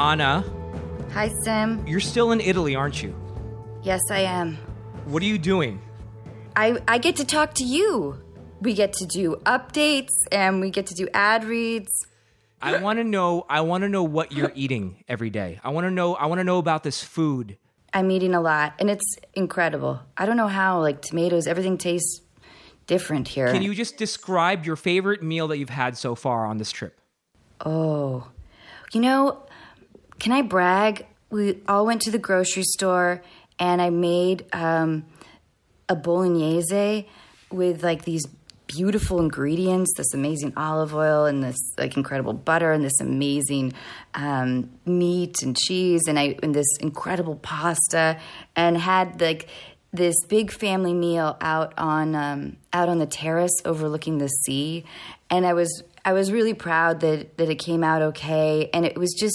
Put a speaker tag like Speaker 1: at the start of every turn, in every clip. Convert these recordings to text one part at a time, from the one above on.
Speaker 1: Anna.
Speaker 2: Hi, Sim.
Speaker 1: You're still in Italy, aren't you?
Speaker 2: Yes, I am.
Speaker 1: What are you doing?
Speaker 2: I get to talk to you. We get to do updates and we get to do ad reads.
Speaker 1: I want to know what you're eating every day. I want to know about this food.
Speaker 2: I'm eating a lot and it's incredible. I don't know how, like tomatoes, everything tastes different here.
Speaker 1: Can you just describe your favorite meal that you've had so far on this trip?
Speaker 2: Oh, can I brag? We all went to the grocery store and I made a bolognese with like these beautiful ingredients, this amazing olive oil and this like incredible butter and this amazing meat and cheese and this incredible pasta, and had like this big family meal out on the terrace overlooking the sea. And I was really proud that it came out okay, and it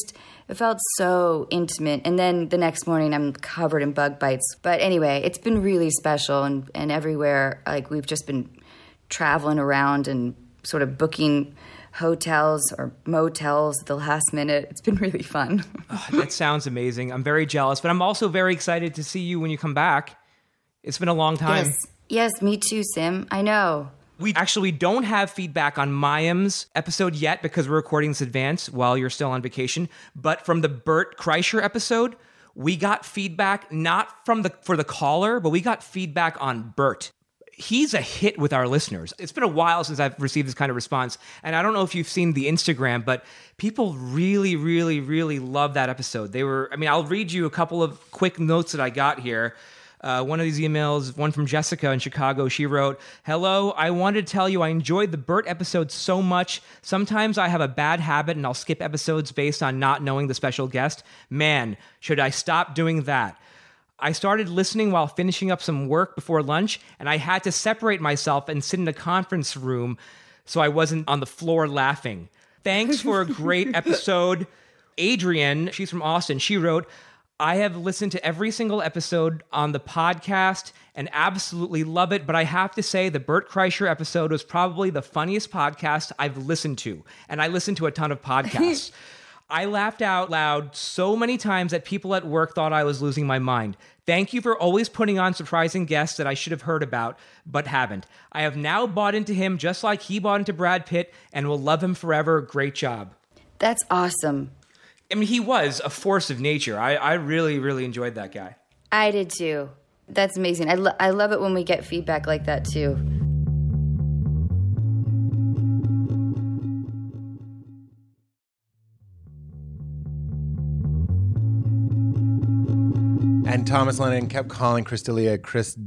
Speaker 2: felt so intimate. And then the next morning I'm covered in bug bites. But anyway, it's been really special, and everywhere, like we've just been traveling around and sort of booking hotels or motels at the last minute. It's been really fun.
Speaker 1: Oh, that sounds amazing. I'm very jealous, but I'm also very excited to see you when you come back. It's been a long time.
Speaker 2: Yes, me too, Sim. I know.
Speaker 1: We actually don't have feedback on Mayim's episode yet because we're recording this in advance while you're still on vacation. But from the Bert Kreischer episode, we got feedback not for the caller, but we got feedback on Bert. He's a hit with our listeners. It's been a while since I've received this kind of response. And I don't know if you've seen the Instagram, but people really, really, really love that episode. I'll read you a couple of quick notes that I got here. One of these emails, one from Jessica in Chicago, she wrote, "Hello, I wanted to tell you I enjoyed the Bert episode so much. Sometimes I have a bad habit and I'll skip episodes based on not knowing the special guest. Man, should I stop doing that? I started listening while finishing up some work before lunch, and I had to separate myself and sit in a conference room so I wasn't on the floor laughing. Thanks for a great episode." Adrian, she's from Austin, she wrote, "I have listened to every single episode on the podcast and absolutely love it, but I have to say the Bert Kreischer episode was probably the funniest podcast I've listened to, and I listen to a ton of podcasts. I laughed out loud so many times that people at work thought I was losing my mind. Thank you for always putting on surprising guests that I should have heard about, but haven't. I have now bought into him just like he bought into Brad Pitt and will love him forever. Great job."
Speaker 2: That's awesome.
Speaker 1: I mean, he was a force of nature. I really, really enjoyed that guy.
Speaker 2: I did too. That's amazing. I love it when we get feedback like that too.
Speaker 3: And Thomas Lennon kept calling Chris D'Elia.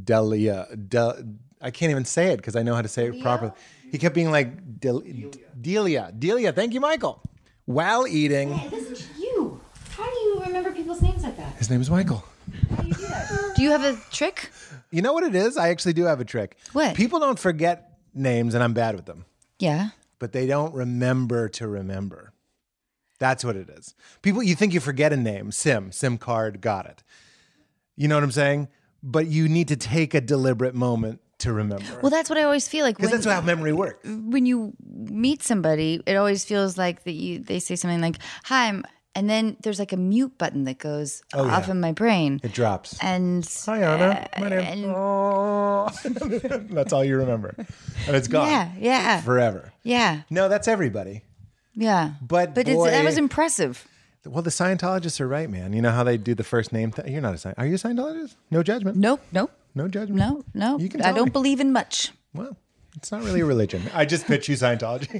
Speaker 3: I can't even say it because I know how to say it properly. He kept being like, Delia. Thank you, Michael. While eating.
Speaker 4: Yeah, this is you. How do you remember people's names like that?
Speaker 3: His name is Michael.
Speaker 4: How do you do that?
Speaker 2: Do you have a trick?
Speaker 3: You know what it is? I actually do have a trick.
Speaker 2: What?
Speaker 3: People don't forget names, and I'm bad with them.
Speaker 2: Yeah.
Speaker 3: But they don't remember to remember. That's what it is. People, you think you forget a name. SIM card, got it. You know what I'm saying? But you need to take a deliberate moment to remember.
Speaker 5: Well, that's what I always feel like.
Speaker 3: Because that's how memory works.
Speaker 5: When you meet somebody, it always feels like they say something like, "Hi," and then there's like a mute button that goes off in my brain.
Speaker 3: It drops.
Speaker 5: And
Speaker 3: "Hi, Anna. My name." Oh. That's all you remember. And it's gone.
Speaker 5: Yeah.
Speaker 3: Forever.
Speaker 5: Yeah.
Speaker 3: No, that's everybody.
Speaker 5: Yeah.
Speaker 3: But
Speaker 5: that was impressive.
Speaker 3: Well, the Scientologists are right, man. You know how they do the first name thing? You're not a Scientologist. Are you a Scientologist? No judgment.
Speaker 5: Nope.
Speaker 3: No judgment.
Speaker 5: No.
Speaker 3: You can
Speaker 5: I
Speaker 3: tell
Speaker 5: don't
Speaker 3: me.
Speaker 5: believe in much.
Speaker 3: Well, it's not really a religion. I just pitch you Scientology.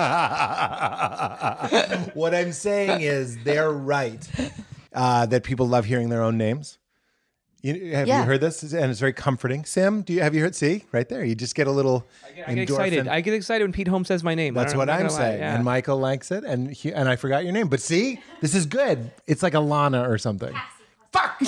Speaker 3: What I'm saying is they're right that people love hearing their own names. Have you heard this? And it's very comforting. Sim, have you heard? See, right there. You just get a little
Speaker 1: I get excited. I get excited when Pete Holmes says my name.
Speaker 3: That's what I'm saying.
Speaker 1: Yeah.
Speaker 3: And Michael likes it. And I forgot your name. But see, this is good. It's like Alana or something. Fuck!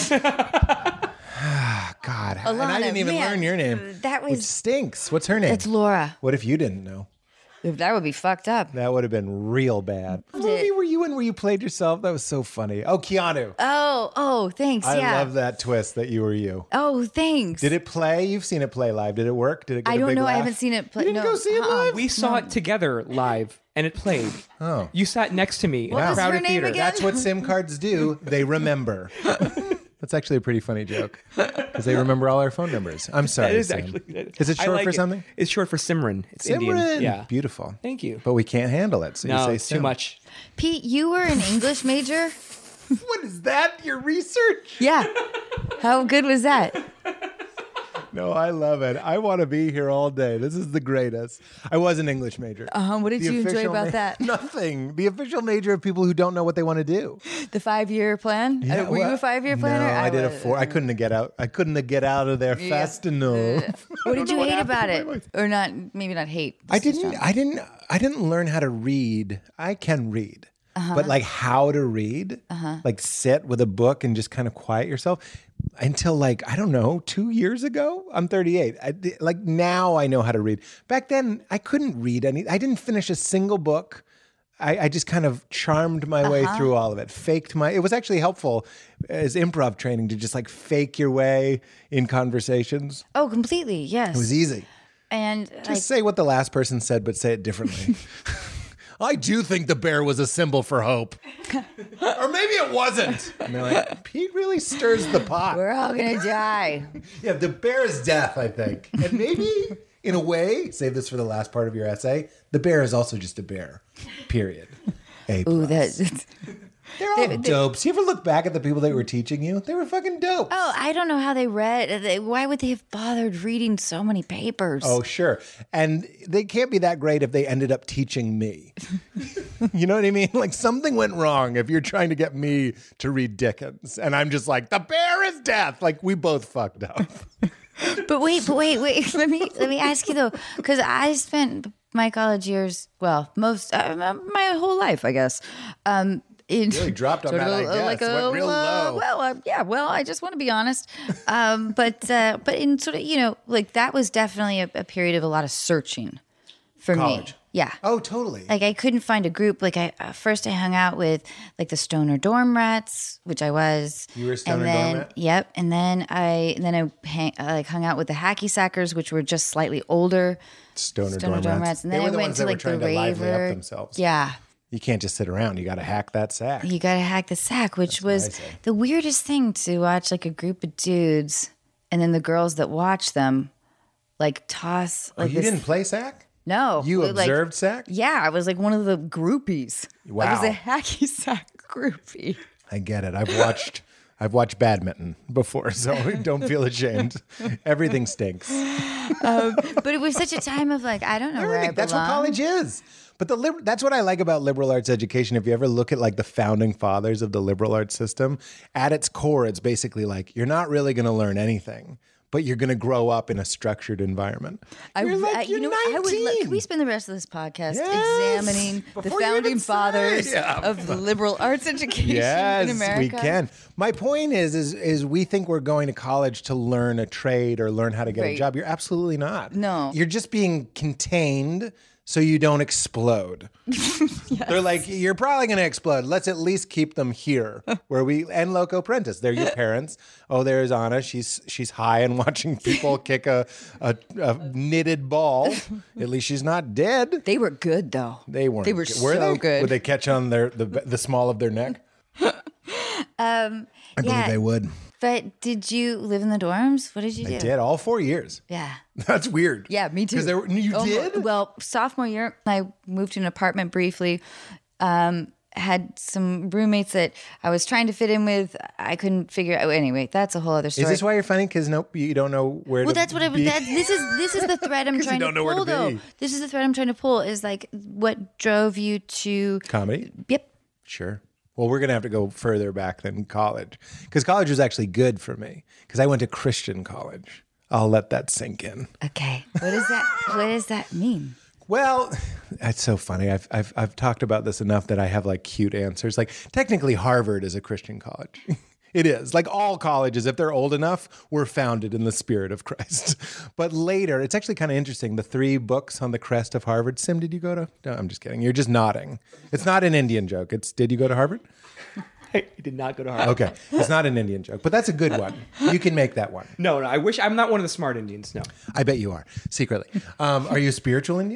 Speaker 3: God.
Speaker 5: Alana,
Speaker 3: and I didn't even learn your name. Which stinks. What's her name?
Speaker 5: It's Laura.
Speaker 3: What if you didn't know?
Speaker 5: That would be fucked up.
Speaker 3: That would have been real bad. What movie were you in where you played yourself? That was so funny. Oh, Keanu.
Speaker 5: Oh, thanks.
Speaker 3: I love that twist that you were you.
Speaker 5: Oh, thanks.
Speaker 3: Did it play? You've seen it play live. Did it work? Did it get
Speaker 5: I
Speaker 3: a
Speaker 5: don't
Speaker 3: big
Speaker 5: know.
Speaker 3: laugh?
Speaker 5: I haven't seen it play.
Speaker 3: You didn't go see it live?
Speaker 1: We saw it together live, and it played.
Speaker 3: Oh.
Speaker 1: You sat next to me in
Speaker 5: What
Speaker 1: a
Speaker 5: was
Speaker 1: crowded
Speaker 5: her name
Speaker 1: theater.
Speaker 5: again?
Speaker 3: That's what SIM cards do. They remember. That's actually a pretty funny joke because they remember all our phone numbers. I'm sorry.
Speaker 1: That is
Speaker 3: Sim.
Speaker 1: actually.
Speaker 3: Is it
Speaker 1: I
Speaker 3: short
Speaker 1: like
Speaker 3: for
Speaker 1: it.
Speaker 3: something?
Speaker 1: It's short for Simran. It's
Speaker 3: Simran.
Speaker 1: Indian. Yeah.
Speaker 3: Beautiful.
Speaker 1: Thank you.
Speaker 3: But we can't handle it, so you
Speaker 1: No,
Speaker 3: say
Speaker 1: it's
Speaker 3: Sim.
Speaker 1: too much.
Speaker 5: Pete, you were an English major?
Speaker 3: What is that? Your research?
Speaker 5: Yeah. How good was that?
Speaker 3: No, I love it. I want to be here all day. This is the greatest. I was an English major.
Speaker 5: What did
Speaker 3: The
Speaker 5: you enjoy
Speaker 3: official
Speaker 5: about that?
Speaker 3: Nothing. The official major of people who don't know what they want to do.
Speaker 5: The 5-year plan? Were you a 5-year planner?
Speaker 3: No, I did a 4. I couldn't get out. I couldn't get out of there fast enough.
Speaker 5: What did you
Speaker 3: what
Speaker 5: hate
Speaker 3: happened
Speaker 5: about
Speaker 3: to
Speaker 5: it?
Speaker 3: my life.
Speaker 5: Or not? Maybe not hate.
Speaker 3: I didn't learn how to read. I can read. But like how to read, like sit with a book and just kind of quiet yourself until like, I don't know, 2 years ago. I'm 38. Like now I know how to read. Back then I couldn't read any. I didn't finish a single book. I just kind of charmed my way through all of it. It was actually helpful as improv training to just like fake your way in conversations.
Speaker 5: Oh, completely. Yes.
Speaker 3: It was easy.
Speaker 5: And
Speaker 3: Just say what the last person said, but say it differently. I do think the bear was a symbol for hope. Or maybe it wasn't. And they're like, Pete really stirs the pot.
Speaker 5: we're all going to die.
Speaker 3: Yeah, the bear is death, I think. And maybe, in a way, save this for the last part of your essay, the bear is also just a bear. Period. A+.
Speaker 5: Ooh, that's...
Speaker 3: They're all dopes. You ever look back at the people that were teaching you? They were fucking dope.
Speaker 5: Oh, I don't know how they read. Why would they have bothered reading so many papers?
Speaker 3: Oh, sure. And they can't be that great if they ended up teaching me. You know what I mean? Like something went wrong if you're trying to get me to read Dickens. And I'm just like, the bear is death. Like we both fucked up.
Speaker 5: But wait. Let me ask you though, because I spent my college years, well, most my whole life, I guess.
Speaker 3: Really dropped on
Speaker 5: sort
Speaker 3: that, I guess. Went real low.
Speaker 5: Well, I just want to be honest. But in sort of, like that was definitely a period of a lot of searching for
Speaker 3: College.
Speaker 5: me. Yeah.
Speaker 3: Oh, totally.
Speaker 5: Like I couldn't find a group. Like first I hung out with like the Stoner Dorm Rats, which I was.
Speaker 3: You were a Stoner
Speaker 5: and then,
Speaker 3: Dorm Rat?
Speaker 5: Yep. And then I hung out with the Hacky Sackers, which were just slightly older.
Speaker 3: Stoner Dorm Rats.
Speaker 5: And then
Speaker 3: They were
Speaker 5: I
Speaker 3: the
Speaker 5: went
Speaker 3: ones
Speaker 5: to
Speaker 3: that were
Speaker 5: like the
Speaker 3: trying to lively up
Speaker 5: Raver.
Speaker 3: themselves.
Speaker 5: Yeah.
Speaker 3: You can't just sit around. You got to hack that sack.
Speaker 5: You got to hack the sack, which
Speaker 3: what I
Speaker 5: was
Speaker 3: say.
Speaker 5: the weirdest thing to watch like a group of dudes and then the girls that watch them like toss like
Speaker 3: You
Speaker 5: this.
Speaker 3: didn't play sack?
Speaker 5: No.
Speaker 3: You
Speaker 5: like-
Speaker 3: observed sack?
Speaker 5: Yeah, I was like one of the groupies. I
Speaker 3: Wow.
Speaker 5: was a hacky sack groupie.
Speaker 3: I get it. I've watched badminton before, so don't feel ashamed. Everything stinks.
Speaker 5: But it was such a time of like, I don't know where I belong.
Speaker 3: That's what college is. But that's what I like about liberal arts education. If you ever look at like the founding fathers of the liberal arts system, at its core, it's basically like you're not really going to learn anything, but you're going to grow up in a structured environment. You're like, you're 19.
Speaker 5: Can we spend the rest of this podcast
Speaker 3: Yes.
Speaker 5: examining the
Speaker 3: Before you
Speaker 5: founding
Speaker 3: even say.
Speaker 5: fathers
Speaker 3: Yeah.
Speaker 5: of the liberal arts education
Speaker 3: Yes,
Speaker 5: in America?
Speaker 3: we can. My point is we think we're going to college to learn a trade or learn how to get a
Speaker 5: Right.
Speaker 3: job. You're absolutely not.
Speaker 5: No.
Speaker 3: You're just being contained so you don't explode. They're like, you're probably going to explode. Let's at least keep them here where and Loco Prentice. They're your parents. Oh, there's Anna. She's high and watching people kick a knitted ball. At least she's not dead.
Speaker 5: They were good though.
Speaker 3: They weren't.
Speaker 5: They were
Speaker 3: good.
Speaker 5: so good.
Speaker 3: Would they catch on the small of their neck? I believe they would.
Speaker 5: But did you live in the dorms? What did you do?
Speaker 3: I did all 4 years.
Speaker 5: Yeah.
Speaker 3: That's weird.
Speaker 5: Yeah, me too.
Speaker 3: Because you did?
Speaker 5: Well, sophomore year, I moved to an apartment briefly. Had some roommates that I was trying to fit in with. I couldn't figure out. Anyway, that's a whole other story.
Speaker 3: Is this why you're funny? Because you don't know where
Speaker 5: Well,
Speaker 3: to
Speaker 5: that's what I was.
Speaker 3: be?
Speaker 5: This is the thread I'm
Speaker 3: 'Cause you
Speaker 5: trying to
Speaker 3: don't know where
Speaker 5: pull,
Speaker 3: to
Speaker 5: though.
Speaker 3: be.
Speaker 5: This is the thread I'm trying to pull. Is like what drove you to?
Speaker 3: Comedy?
Speaker 5: Yep.
Speaker 3: Sure. Well, we're going to have to go further back than college. Because college was actually good for me. Because I went to Christian college. I'll let that sink in.
Speaker 5: Okay. What does that mean?
Speaker 3: Well, that's so funny. I've talked about this enough that I have like cute answers. Like technically Harvard is a Christian college. It is. Like all colleges, if they're old enough, were founded in the spirit of Christ. But later, it's actually kind of interesting. The 3 books on the crest of Harvard. Sim, did you go to? No, I'm just kidding. You're just nodding. It's not an Indian joke. Did you go to Harvard?
Speaker 1: I did not go to Harvard.
Speaker 3: Okay. It's not an Indian joke, but that's a good one. You can make that one.
Speaker 1: No, I wish I'm not one of the smart Indians. No.
Speaker 3: I bet you are, secretly. Are you a spiritual Indian?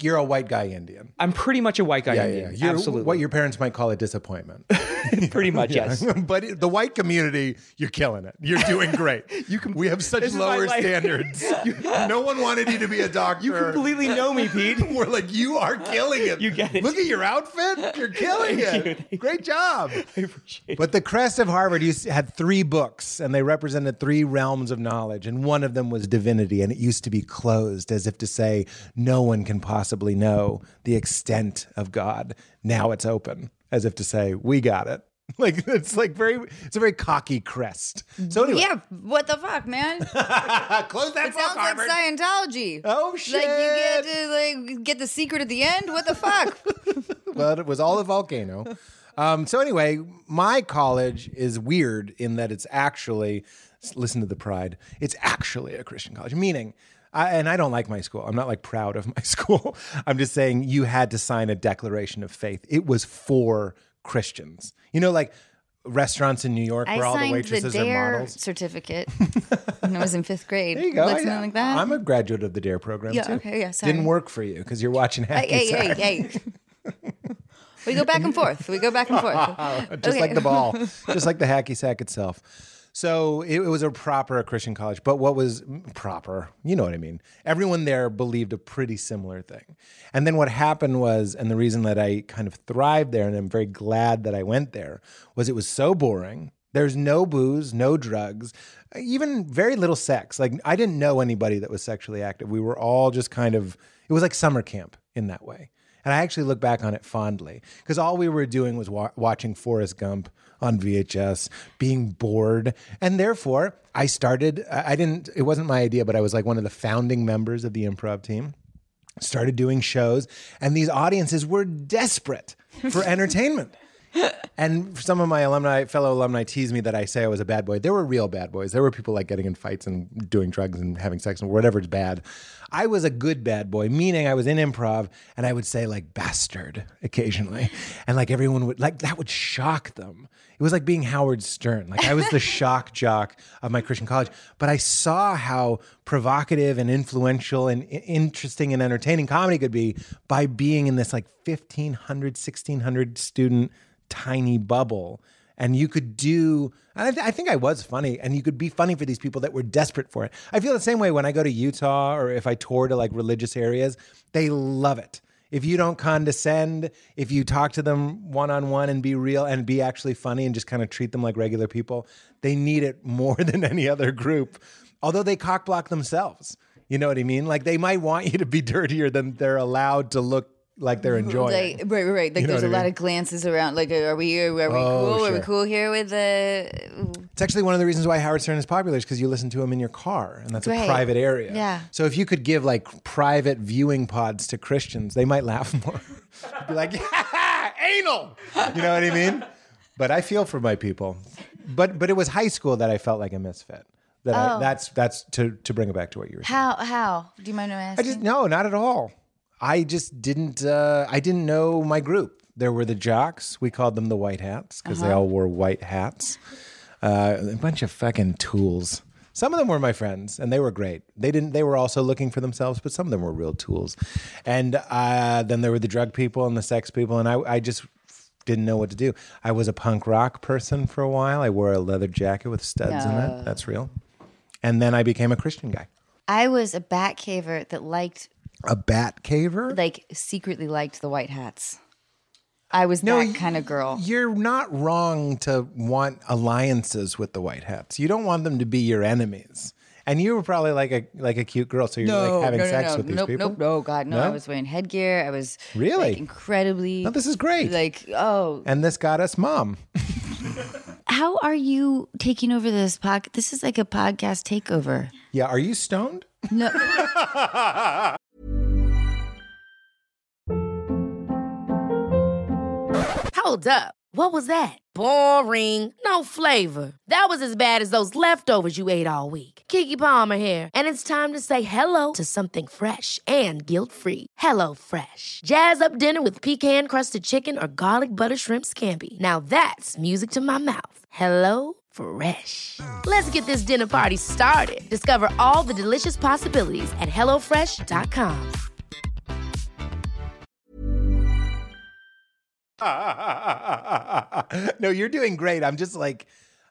Speaker 3: you're a white guy Indian.
Speaker 1: I'm pretty much a white guy Indian.
Speaker 3: You're
Speaker 1: Absolutely.
Speaker 3: what your parents might call a disappointment.
Speaker 1: Pretty much, yes.
Speaker 3: But the white community, you're killing it. You're doing great. We have such
Speaker 1: This is my
Speaker 3: lower
Speaker 1: life.
Speaker 3: standards. No one wanted you to be a doctor.
Speaker 1: You completely know me, Pete.
Speaker 3: We're like, you are killing it.
Speaker 1: You get it.
Speaker 3: Look at your outfit. You're killing it. Great job.
Speaker 1: I appreciate it.
Speaker 3: But the crest of Harvard had 3 books, and they represented 3 realms of knowledge, and one of them was divinity, and it used to be closed, as if to say, no one can possibly know the extent of God. Now it's open, as if to say, we got it. Like it's a very cocky crest. So anyway,
Speaker 5: Yeah, what the fuck, man?
Speaker 3: close that
Speaker 5: It
Speaker 3: book,
Speaker 5: sounds like
Speaker 3: Harvard.
Speaker 5: Scientology.
Speaker 3: Oh shit!
Speaker 5: Like you get to get the secret at the end. What the fuck?
Speaker 3: Well, it was all a volcano. So anyway, my college is weird in that it's actually, listen to the pride, it's actually a Christian college, meaning, and I don't like my school. I'm not like proud of my school. I'm just saying you had to sign a declaration of faith. It was for Christians. You know, like restaurants in New York
Speaker 5: I
Speaker 3: where all the
Speaker 5: signed the
Speaker 3: waitresses are
Speaker 5: DARE
Speaker 3: models.
Speaker 5: certificate when I was in 5th grade.
Speaker 3: There you go.
Speaker 5: Like something like that.
Speaker 3: I'm a graduate of the DARE program
Speaker 5: Yeah,
Speaker 3: too.
Speaker 5: okay, yeah, sorry.
Speaker 3: Didn't work for you because you're watching Hacky
Speaker 5: Hey.
Speaker 3: Sack.
Speaker 5: We go back and forth.
Speaker 3: Just
Speaker 5: Okay.
Speaker 3: like the ball, just like the hacky sack itself. So it was a proper Christian college, but what was proper, you know what I mean? Everyone there believed a pretty similar thing. And then what happened was, and the reason that I kind of thrived there, and I'm very glad that I went there, was it was so boring. There's no booze, no drugs, even very little sex. Like I didn't know anybody that was sexually active. We were all just kind of, it was like summer camp in that way. And I actually look back on it fondly because all we were doing was watching Forrest Gump on VHS, being bored. And therefore, it wasn't my idea, but I was like one of the founding members of the improv team. Started doing shows, and these audiences were desperate for entertainment. And some of my fellow alumni tease me that I say I was a bad boy. There were real bad boys. There were people like getting in fights and doing drugs and having sex and whatever's bad. I was a good bad boy, meaning I was in improv and I would say like bastard occasionally. And like everyone would, like that would shock them. It was like being Howard Stern. Like I was the shock jock of my Christian college. But I saw how provocative and influential and interesting and entertaining comedy could be by being in this like 1,500, 1,600 student tiny bubble. And you could do, and I think I was funny, and you could be funny for these people that were desperate for it. I feel the same way when I go to Utah or if I tour to like religious areas, they love it. If you don't condescend, if you talk to them one-on-one and be real and be actually funny and just kind of treat them like regular people, they need it more than any other group. Although they cock block themselves. You know what I mean? Like they might want you to be dirtier than they're allowed to look like they're enjoying.
Speaker 5: Like, right. Like
Speaker 3: You know
Speaker 5: there's a
Speaker 3: what I
Speaker 5: lot
Speaker 3: mean?
Speaker 5: of glances around. Like, are we cool?
Speaker 3: sure.
Speaker 5: Are we cool here with the?
Speaker 3: It's actually one of the reasons why Howard Stern is popular is because you listen to him in your car, and that's a
Speaker 5: Right.
Speaker 3: private area.
Speaker 5: Yeah.
Speaker 3: So if you could give like private viewing pods to Christians, they might laugh more. Be like, anal. You know what I mean? But I feel for my people. But it was high school that I felt like a misfit. That's to bring it back to what you were saying.
Speaker 5: How? Do you mind me asking?
Speaker 3: No, not at all. I just didn't. I didn't know my group. There were the jocks. We called them the white hats because they all wore white hats. A bunch of fucking tools. Some of them were my friends, and they were great. They were also looking for themselves, but some of them were real tools. And then there were the drug people and the sex people, and I just didn't know what to do. I was a punk rock person for a while. I wore a leather jacket with studs in it. That's real. And then I became a Christian guy.
Speaker 5: I was a bat caver that liked,
Speaker 3: A bat caver?
Speaker 5: like, secretly liked the white hats. I was that kind of girl.
Speaker 3: You're not wrong to want alliances with the white hats. You don't want them to be your enemies. And you were probably like a cute girl, so you're like having sex with these people.
Speaker 5: No, God, no.
Speaker 3: No?
Speaker 5: I was wearing headgear. I was
Speaker 3: Really?
Speaker 5: like, incredibly.
Speaker 3: No, this is great.
Speaker 5: Like, oh,
Speaker 3: And this got us mom.
Speaker 5: how are you taking over this podcast? This is like a podcast takeover.
Speaker 3: Yeah, are you stoned?
Speaker 5: No.
Speaker 6: Hold up. What was that? Boring. No flavor. That was as bad as those leftovers you ate all week. Keke Palmer here, and it's time to say hello to something fresh and guilt-free. Hello Fresh. Jazz up dinner with pecan-crusted chicken or garlic butter shrimp scampi. Now that's music to my mouth. Hello Fresh. Let's get this dinner party started. Discover all the delicious possibilities at hellofresh.com.
Speaker 3: No, you're doing great. I'm just like,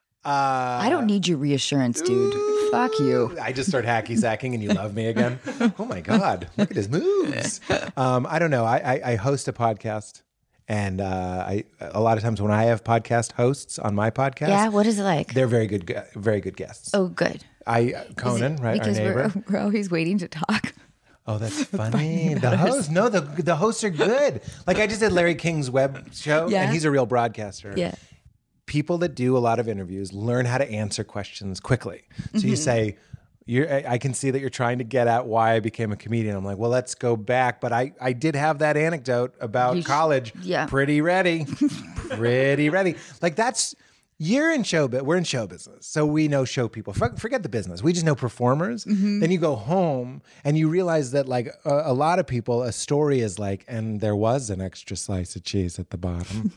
Speaker 5: I don't need your reassurance, dude. Fuck you.
Speaker 3: I just start hacky sacking and you love me again. Oh my God, look at his moves. I don't know. I host a podcast, and a lot of times when I have podcast hosts on my podcast,
Speaker 5: Yeah, what is it like?
Speaker 3: they're very good guests.
Speaker 5: Oh, good.
Speaker 3: Conan, right, our
Speaker 5: Because
Speaker 3: neighbor.
Speaker 5: we're always waiting to talk.
Speaker 3: Oh, that's funny. The host, no, the hosts are good. Like I just did Larry King's web show,
Speaker 5: Yeah.
Speaker 3: and he's a real broadcaster.
Speaker 5: Yeah.
Speaker 3: People that do a lot of interviews learn how to answer questions quickly. So you say, I can see that you're trying to get at why I became a comedian. I'm like, well, let's go back. But I did have that anecdote about college.
Speaker 5: Yeah.
Speaker 3: Pretty ready. Pretty ready. Like we're in show business. So we know show people. Forget the business. We just know performers. Then you go home and you realize that like a lot of people, a story is like, and there was an extra slice of cheese at the bottom.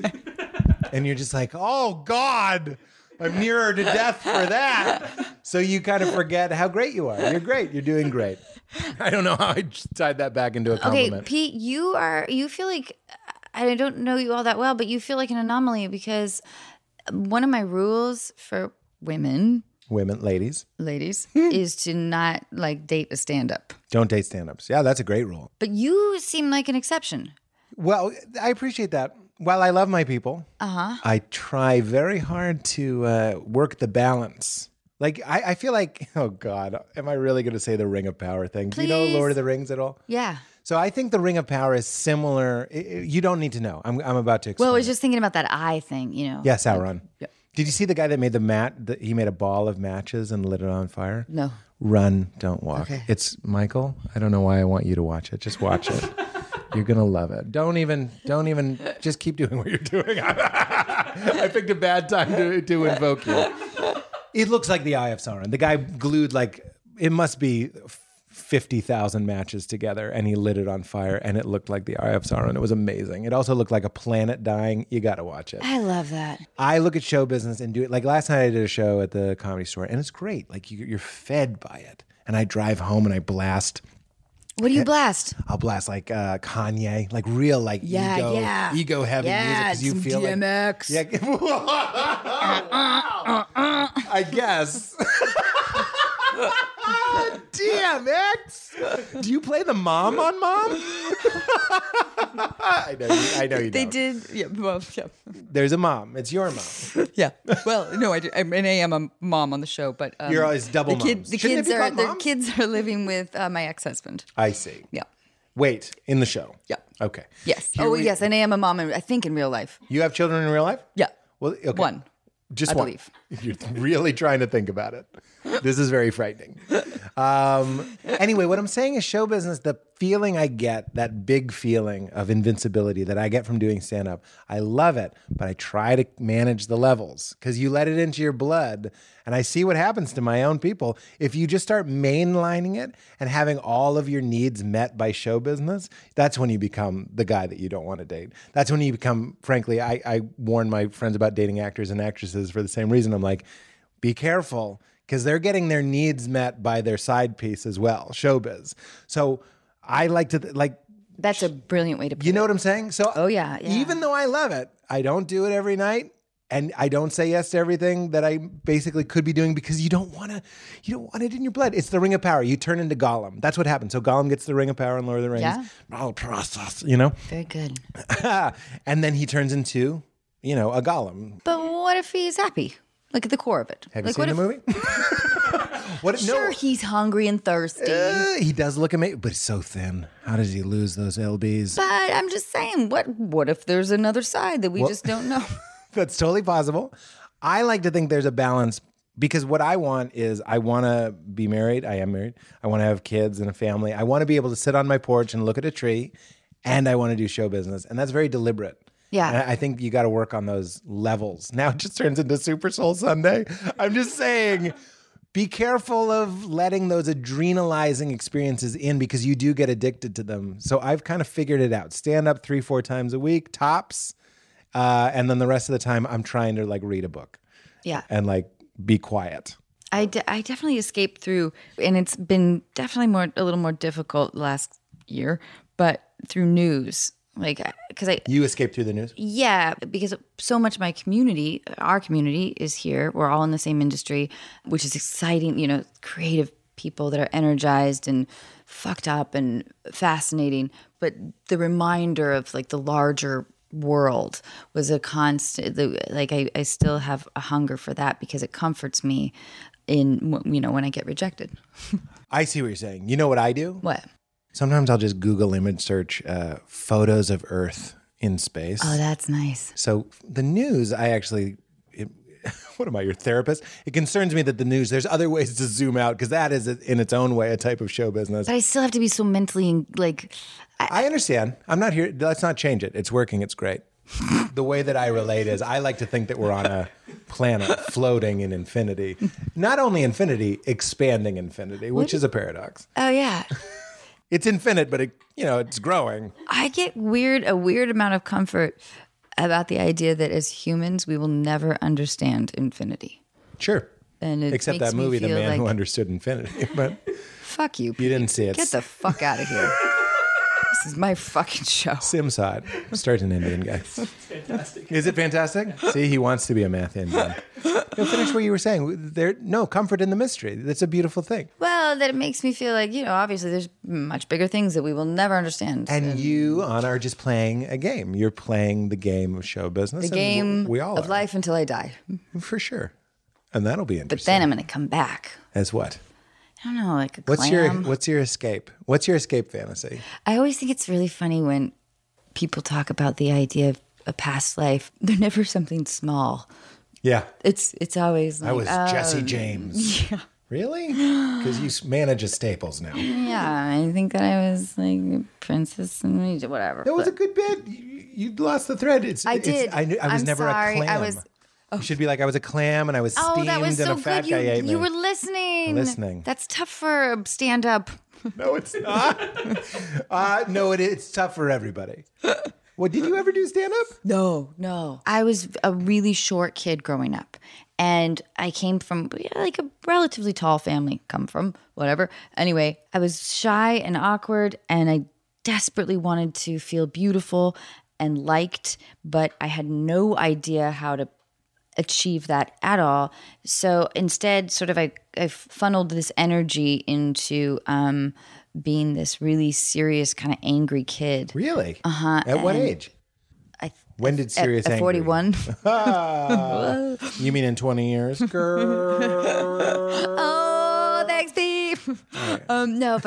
Speaker 3: And you're just like, oh God, I'm nearer to death for that. So you kind of forget how great you are. You're great. You're doing great. I don't know how I just tied that back into a compliment.
Speaker 5: Okay, Pete, you feel like, I don't know you all that well, but you feel like an anomaly because one of my rules for women,
Speaker 3: Ladies,
Speaker 5: is to not like date a stand-up.
Speaker 3: don't date stand-ups. Yeah, that's a great rule.
Speaker 5: But you seem like an exception.
Speaker 3: Well, I appreciate that. While I love my people, I try very hard to work the balance. Like, I feel like, oh God, am I really going to say the Ring of Power thing? Do you know
Speaker 5: Please.
Speaker 3: Lord of the Rings at all?
Speaker 5: Yeah.
Speaker 3: So I think the Ring of Power is similar. You don't need to know. I'm about to explain.
Speaker 5: Well, I was just thinking about that eye thing, you know.
Speaker 3: Yeah, Sauron. Did you see the guy that made he made a ball of matches and lit it on fire?
Speaker 5: No.
Speaker 3: Run, don't walk.
Speaker 5: Okay.
Speaker 3: It's Michael. I don't know why I want you to watch it. Just watch it. You're gonna love it. Don't even. Just keep doing what you're doing. I picked a bad time to invoke you. It looks like the Eye of Sauron. The guy glued like it must be 50,000 matches together, and he lit it on fire, and it looked like the Eye of Sauron. It was amazing. It also looked like a planet dying. You got to watch it.
Speaker 5: I love that.
Speaker 3: I look at show business and do it. Like last night I did a show at the Comedy Store, and it's great. Like you're fed by it. And I drive home and I blast.
Speaker 5: What do you blast?
Speaker 3: I'll blast like Kanye, like real like ego heavy music because you feel
Speaker 5: DMX.
Speaker 3: like I guess. DMX. Do you play the mom on Mom? I know you.
Speaker 5: They
Speaker 3: don't.
Speaker 5: did. Yeah. Well, yeah.
Speaker 3: There's a mom. It's your mom.
Speaker 5: Yeah. Well, no, I am a mom on the show, but
Speaker 3: You're always double moms.
Speaker 5: The
Speaker 3: Shouldn't it
Speaker 5: kids
Speaker 3: be
Speaker 5: are
Speaker 3: called
Speaker 5: their
Speaker 3: moms?
Speaker 5: kids are living with my ex-husband.
Speaker 3: I see.
Speaker 5: Yeah.
Speaker 3: Wait, in the show.
Speaker 5: Yeah.
Speaker 3: Okay.
Speaker 5: Yes.
Speaker 3: Here we-
Speaker 5: yes, and I am a mom. I think in real life.
Speaker 3: You have children in real life?
Speaker 5: Yeah.
Speaker 3: Well, okay.
Speaker 5: One.
Speaker 3: Just
Speaker 5: I
Speaker 3: one.
Speaker 5: believe.
Speaker 3: You're really trying to think about it. This is very frightening. Anyway, what I'm saying is show business, the feeling I get, that big feeling of invincibility that I get from doing stand-up, I love it, but I try to manage the levels because you let it into your blood. And I see what happens to my own people. If you just start mainlining it and having all of your needs met by show business, that's when you become the guy that you don't want to date. That's when you become, frankly, I warn my friends about dating actors and actresses for the same reason. I'm like, be careful because they're getting their needs met by their side piece as well, showbiz. So I like to,
Speaker 5: That's a brilliant way to put
Speaker 3: you
Speaker 5: it.
Speaker 3: know what I'm saying? So
Speaker 5: Oh, yeah.
Speaker 3: even though I love it, I don't do it every night. And I don't say yes to everything that I basically could be doing because you don't want it in your blood. It's the Ring of Power. You turn into Gollum. That's what happens. So Gollum gets the Ring of Power in Lord of the Rings.
Speaker 5: Yeah.
Speaker 3: Oh, process, you know?
Speaker 5: Very good.
Speaker 3: And then he turns into, a Gollum.
Speaker 5: But what if he's happy? Like at the core of it.
Speaker 3: Have you
Speaker 5: like,
Speaker 3: seen the movie? What?
Speaker 5: Sure, he's hungry and thirsty.
Speaker 3: He does look amazing, but he's so thin. How does he lose those LBs?
Speaker 5: But I'm just saying, what if there's another side that we just don't know?
Speaker 3: That's totally possible. I like to think there's a balance because what I want is I want to be married. I am married. I want to have kids and a family. I want to be able to sit on my porch and look at a tree, and I want to do show business. And that's very deliberate.
Speaker 5: Yeah.
Speaker 3: And I think you got to work on those levels. Now it just turns into Super Soul Sunday. I'm just saying, be careful of letting those adrenalizing experiences in because you do get addicted to them. So I've kind of figured it out. Stand up 3-4 times a week, tops. And then the rest of the time, I'm trying to read a book.
Speaker 5: Yeah.
Speaker 3: And be quiet.
Speaker 5: I definitely escaped through, and it's been definitely a little more difficult last year, but through news. Like, because
Speaker 3: You escaped through the news?
Speaker 5: yeah, because so much of my community, our community is here. We're all in the same industry, which is exciting, you know, creative people that are energized and fucked up and fascinating. But the reminder of like the larger world was a constant, like I still have a hunger for that because it comforts me in, you know, when I get rejected.
Speaker 3: I see what you're saying. You know what I do?
Speaker 5: What?
Speaker 3: Sometimes I'll just Google image search photos of Earth in space.
Speaker 5: Oh, that's nice.
Speaker 3: So the news, what am I, your therapist? It concerns me that the news, there's other ways to zoom out because that is in its own way a type of show business.
Speaker 5: But I still have to be so mentally like,
Speaker 3: I understand. I'm not here. Let's not change it. It's working. It's great. The way that I relate is I like to think that we're on a planet floating in infinity. Not only infinity, expanding infinity, which is a paradox.
Speaker 5: oh yeah.
Speaker 3: It's infinite, but it's growing.
Speaker 5: I get a weird amount of comfort about the idea that as humans, we will never understand infinity.
Speaker 3: Sure.
Speaker 5: And it
Speaker 3: Except
Speaker 5: makes
Speaker 3: that
Speaker 5: me
Speaker 3: movie, The
Speaker 5: feel
Speaker 3: Man
Speaker 5: like,
Speaker 3: Who Understood Infinity. But
Speaker 5: fuck you, Pete.
Speaker 3: you didn't see it.
Speaker 5: Get the fuck out of here. This is my fucking show.
Speaker 3: Sim saw it. Starts an Indian guy. Fantastic. Is it fantastic? See, he wants to be a math Indian. Finish what you were saying. No comfort in the mystery. That's a beautiful thing.
Speaker 5: Well, that it makes me feel like, obviously there's much bigger things that we will never understand.
Speaker 3: And you, Anna, are just playing a game. You're playing the game of show business.
Speaker 5: The game
Speaker 3: we all
Speaker 5: of
Speaker 3: are.
Speaker 5: life until I die.
Speaker 3: For sure. And that'll be
Speaker 5: But
Speaker 3: interesting.
Speaker 5: then I'm going to come back.
Speaker 3: As what?
Speaker 5: I don't know, like a
Speaker 3: What's
Speaker 5: clam.
Speaker 3: your escape? What's your escape fantasy?
Speaker 5: I always think it's really funny when people talk about the idea of a past life. They're never something small.
Speaker 3: Yeah.
Speaker 5: It's always like,
Speaker 3: I was Jesse James. Yeah. Really? Because you manage a Staples now.
Speaker 5: yeah, I think that I was like a princess and whatever.
Speaker 3: That was a good bit. You lost the thread.
Speaker 5: I did.
Speaker 3: I was
Speaker 5: I'm
Speaker 3: never
Speaker 5: sorry.
Speaker 3: a clam.
Speaker 5: I was.
Speaker 3: You should be like, I was a clam and I was steamed
Speaker 5: Oh, that was so
Speaker 3: and a fat
Speaker 5: good.
Speaker 3: guy ate me.
Speaker 5: You were listening.
Speaker 3: Listening.
Speaker 5: That's tough for stand up.
Speaker 3: No, it's not. No, it's tough for everybody. What, did you ever do stand-up?
Speaker 5: No. I was a really short kid growing up. And I came from like a relatively tall family, whatever. Anyway, I was shy and awkward and I desperately wanted to feel beautiful and liked, but I had no idea how to achieve that at all. So instead, sort of, I funneled this energy into being this really serious, kind of angry kid.
Speaker 3: Really? Uh-huh. At what age? When did serious
Speaker 5: at
Speaker 3: angry?
Speaker 5: 41.
Speaker 3: You mean in 20 years? Girl.
Speaker 5: Oh, thanks, Steve. No,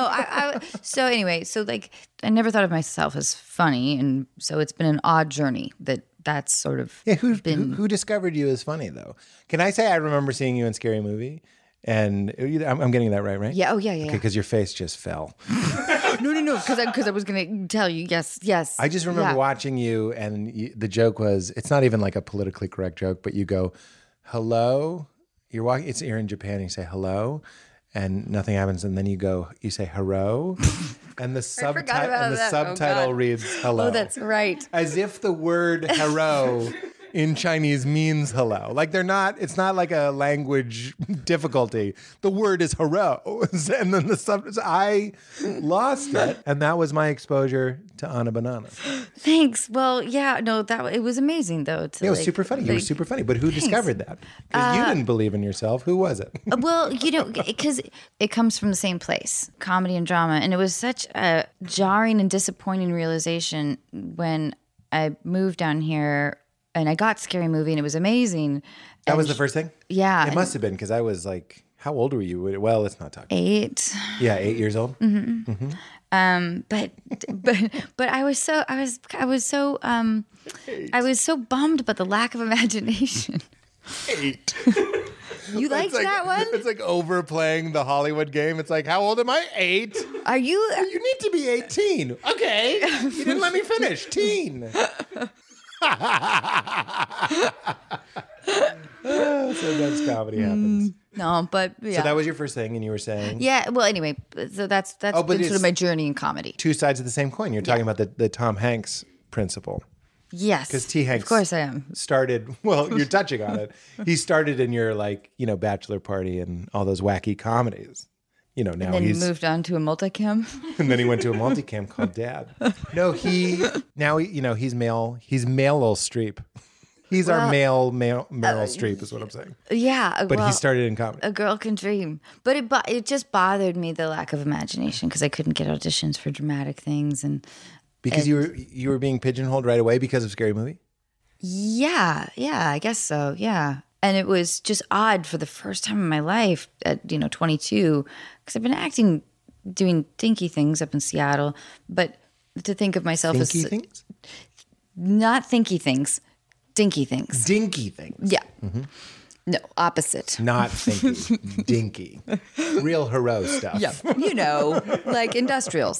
Speaker 5: so anyway, so like I never thought of myself as funny, and so it's been an odd journey that's sort of
Speaker 3: Who discovered you as funny, though? Can I say I remember seeing you in Scary Movie? And I'm getting that right?
Speaker 5: Yeah, oh, yeah.
Speaker 3: Okay, because your face just fell.
Speaker 5: No, because I was going to tell you, yes.
Speaker 3: I just remember watching you, and the joke was, it's not even like a politically correct joke, but you go, hello? You're in Japan, and you say hello, and nothing happens, and then you say hero, and the subtitle reads hello.
Speaker 5: Oh, that's right.
Speaker 3: As if the word hero in Chinese means hello. Like it's not like a language difficulty. The word is hero. And then I lost it. And that was my exposure to Anna Banana.
Speaker 5: Thanks. Well, yeah, no, it was amazing though.
Speaker 3: It was super funny. You were super funny. But who discovered that? Because you didn't believe in yourself. Who was it?
Speaker 5: Well, because it comes from the same place, comedy and drama. And it was such a jarring and disappointing realization when I moved down here and I got Scary Movie and it was amazing.
Speaker 3: That was the first thing?
Speaker 5: Yeah.
Speaker 3: It must have been because I was like, how old were you? Well, let's not talk.
Speaker 5: 8.
Speaker 3: Yeah, 8 years old.
Speaker 5: Mm-hmm. Mm-hmm. But I was so bummed about the lack of imagination.
Speaker 3: 8.
Speaker 5: You liked that one?
Speaker 3: It's like overplaying the Hollywood game. It's like, how old am I? 8.
Speaker 5: Are you?
Speaker 3: You need to be 18. Okay. You didn't let me finish. Teen. Sometimes comedy happens.
Speaker 5: No, but yeah.
Speaker 3: So that was your first thing, and you were saying,
Speaker 5: yeah. Well, anyway, so that's been sort of my journey in comedy.
Speaker 3: Two sides of the same coin. You're talking about the Tom Hanks principle.
Speaker 5: Yes,
Speaker 3: because T. Hanks,
Speaker 5: of course, I am.
Speaker 3: Started. Well, you're touching on it. He started in your bachelor party and all those wacky comedies. you know, now
Speaker 5: Then
Speaker 3: he's
Speaker 5: moved on to a multicam.
Speaker 3: and then he went to a multicam called Dad. No, he's male. He's male Streep. He's our male Meryl Streep is what I'm saying.
Speaker 5: Yeah.
Speaker 3: But he started in comedy.
Speaker 5: A girl can dream. But it just bothered me, the lack of imagination, because I couldn't get auditions for dramatic things.
Speaker 3: Because you were being pigeonholed right away because of Scary Movie?
Speaker 5: Yeah, I guess so. Yeah. And it was just odd for the first time in my life at 22, because I've been acting, doing dinky things up in Seattle, but to think of myself
Speaker 3: Dinky
Speaker 5: as
Speaker 3: things?
Speaker 5: not thinky things, dinky things.
Speaker 3: Dinky things.
Speaker 5: Yeah. Mm-hmm. No, opposite.
Speaker 3: Not thinky. Dinky. Real hero stuff.
Speaker 5: Yeah. Like industrials.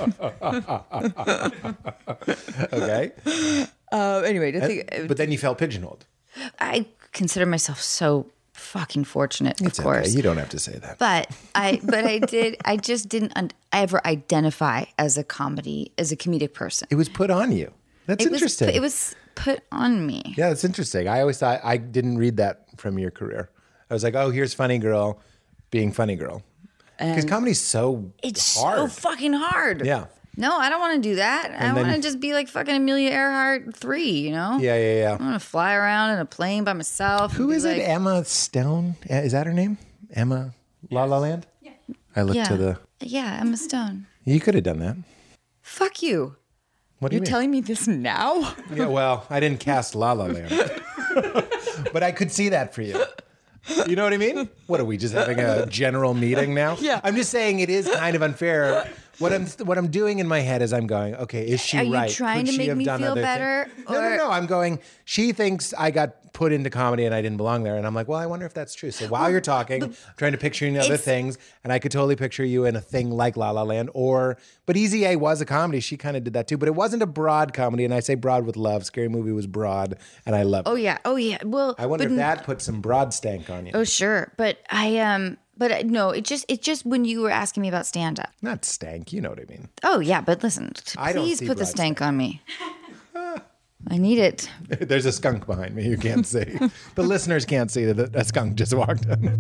Speaker 3: Okay.
Speaker 5: Anyway,
Speaker 3: But then you felt pigeonholed.
Speaker 5: I consider myself so fucking fortunate, of course.
Speaker 3: Okay. You don't have to say that.
Speaker 5: But I just didn't ever identify as a comedic person.
Speaker 3: It was put on you. That's interesting.
Speaker 5: It was put on me.
Speaker 3: Yeah, that's interesting. I always thought, I didn't read that from your career. I was like, oh, here's funny girl being funny girl. Because comedy's so
Speaker 5: It's
Speaker 3: hard.
Speaker 5: so fucking hard.
Speaker 3: Yeah.
Speaker 5: No, I don't want to do that. I want to just be like fucking Amelia Earhart 3,
Speaker 3: Yeah.
Speaker 5: I want to fly around in a plane by myself.
Speaker 3: Who is it? Emma Stone? Is that her name? Emma La La Land? Yeah. I looked to the...
Speaker 5: Yeah, Emma Stone.
Speaker 3: You could have done that.
Speaker 5: Fuck you.
Speaker 3: What do you
Speaker 5: You're
Speaker 3: mean?
Speaker 5: telling me this now?
Speaker 3: Yeah, well, I didn't cast La La Land. But I could see that for you. You know what I mean? What are we just having a general meeting now?
Speaker 5: Yeah.
Speaker 3: I'm just saying it is kind of unfair. What I'm doing in my head is I'm going, okay, is she right?
Speaker 5: Are you trying
Speaker 3: Could
Speaker 5: to
Speaker 3: she
Speaker 5: make
Speaker 3: have
Speaker 5: me
Speaker 3: done
Speaker 5: feel
Speaker 3: other
Speaker 5: better?
Speaker 3: things? No. I'm going, she thinks I got put into comedy and I didn't belong there. And I'm like, well, I wonder if that's true. So while you're talking, I'm trying to picture you in other things. And I could totally picture you in a thing like La La Land but Easy A was a comedy. She kind of did that too. But it wasn't a broad comedy. And I say broad with love. Scary Movie was broad and I loved it.
Speaker 5: Oh yeah. Well,
Speaker 3: I wonder if that put some broad stank on you.
Speaker 5: Oh sure, but no, it just when you were asking me about stand up.
Speaker 3: Not stank, you know what I mean.
Speaker 5: Oh yeah, but listen,
Speaker 3: I don't
Speaker 5: please
Speaker 3: see
Speaker 5: put the
Speaker 3: broad
Speaker 5: stank on me. I need it.
Speaker 3: There's a skunk behind me. You can't see. The listeners can't see that a skunk just walked in.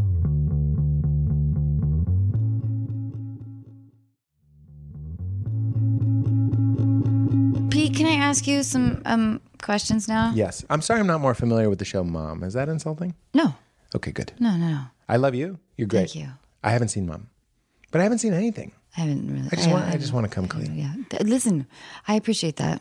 Speaker 5: Pete, can I ask you some questions now?
Speaker 3: Yes. I'm sorry I'm not more familiar with the show Mom. Is that insulting?
Speaker 5: No.
Speaker 3: Okay, good.
Speaker 5: No.
Speaker 3: I love you. You're great.
Speaker 5: Thank you.
Speaker 3: I haven't seen Mom. But I haven't seen anything.
Speaker 5: I haven't really.
Speaker 3: I just want to come clean.
Speaker 5: Yeah. Listen, I appreciate that.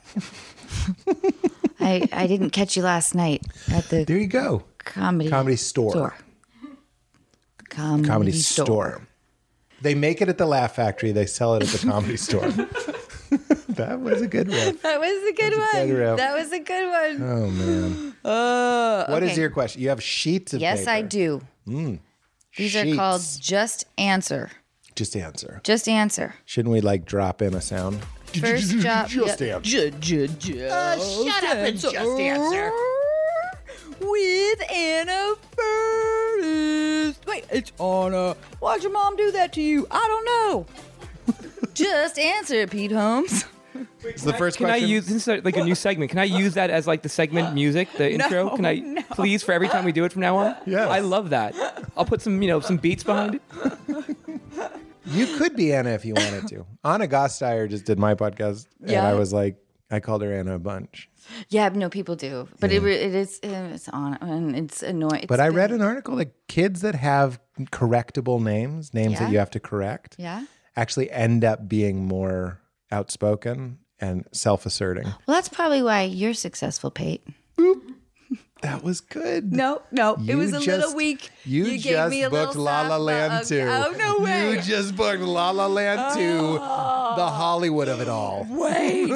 Speaker 5: I didn't catch you last night at the
Speaker 3: There you go.
Speaker 5: comedy
Speaker 3: store.
Speaker 5: Comedy store.
Speaker 3: They make it at the Laugh Factory. They sell it at the Comedy Store. That was a good riff.
Speaker 5: That was a good one. That was a good one.
Speaker 3: Oh, man. What is your question? You have sheets of paper.
Speaker 5: Yes, I do. These are
Speaker 3: Sheets.
Speaker 5: called Just Answer.
Speaker 3: Just answer.
Speaker 5: Just Answer.
Speaker 3: Shouldn't we drop in a sound?
Speaker 5: First job.
Speaker 3: Just answer.
Speaker 5: Shut up and just answer. With Anna Furnace. Wait, it's Anna. Why'd your mom do that to you? I don't know. Just answer, Pete Holmes.
Speaker 3: It's the first
Speaker 1: Can I
Speaker 3: question.
Speaker 1: use this is like a new segment? Can I use that as like the segment music, the intro? Can I please for every time we do it from now on?
Speaker 3: Yes.
Speaker 1: I love that. I'll put some some beats behind it.
Speaker 3: You could be Anna if you wanted to. Anna Gasteyer just did my podcast, and
Speaker 5: Yeah.
Speaker 3: I was like, I called her Anna a bunch.
Speaker 5: Yeah, no, people do, but it's on and it's annoying.
Speaker 3: But I read an article that kids that have correctable names
Speaker 5: Yeah.
Speaker 3: that you have to correct,
Speaker 5: Yeah.
Speaker 3: actually end up being more outspoken and self-asserting.
Speaker 5: Well, that's probably why you're successful, Pate.
Speaker 3: That was good.
Speaker 5: No, it was a little weak.
Speaker 3: You
Speaker 5: gave
Speaker 3: just
Speaker 5: me a
Speaker 3: booked
Speaker 5: little
Speaker 3: La La
Speaker 5: soft-
Speaker 3: Land 2.
Speaker 5: Oh, no way.
Speaker 3: You just booked La La Land 2, the Hollywood of it all.
Speaker 5: Wait.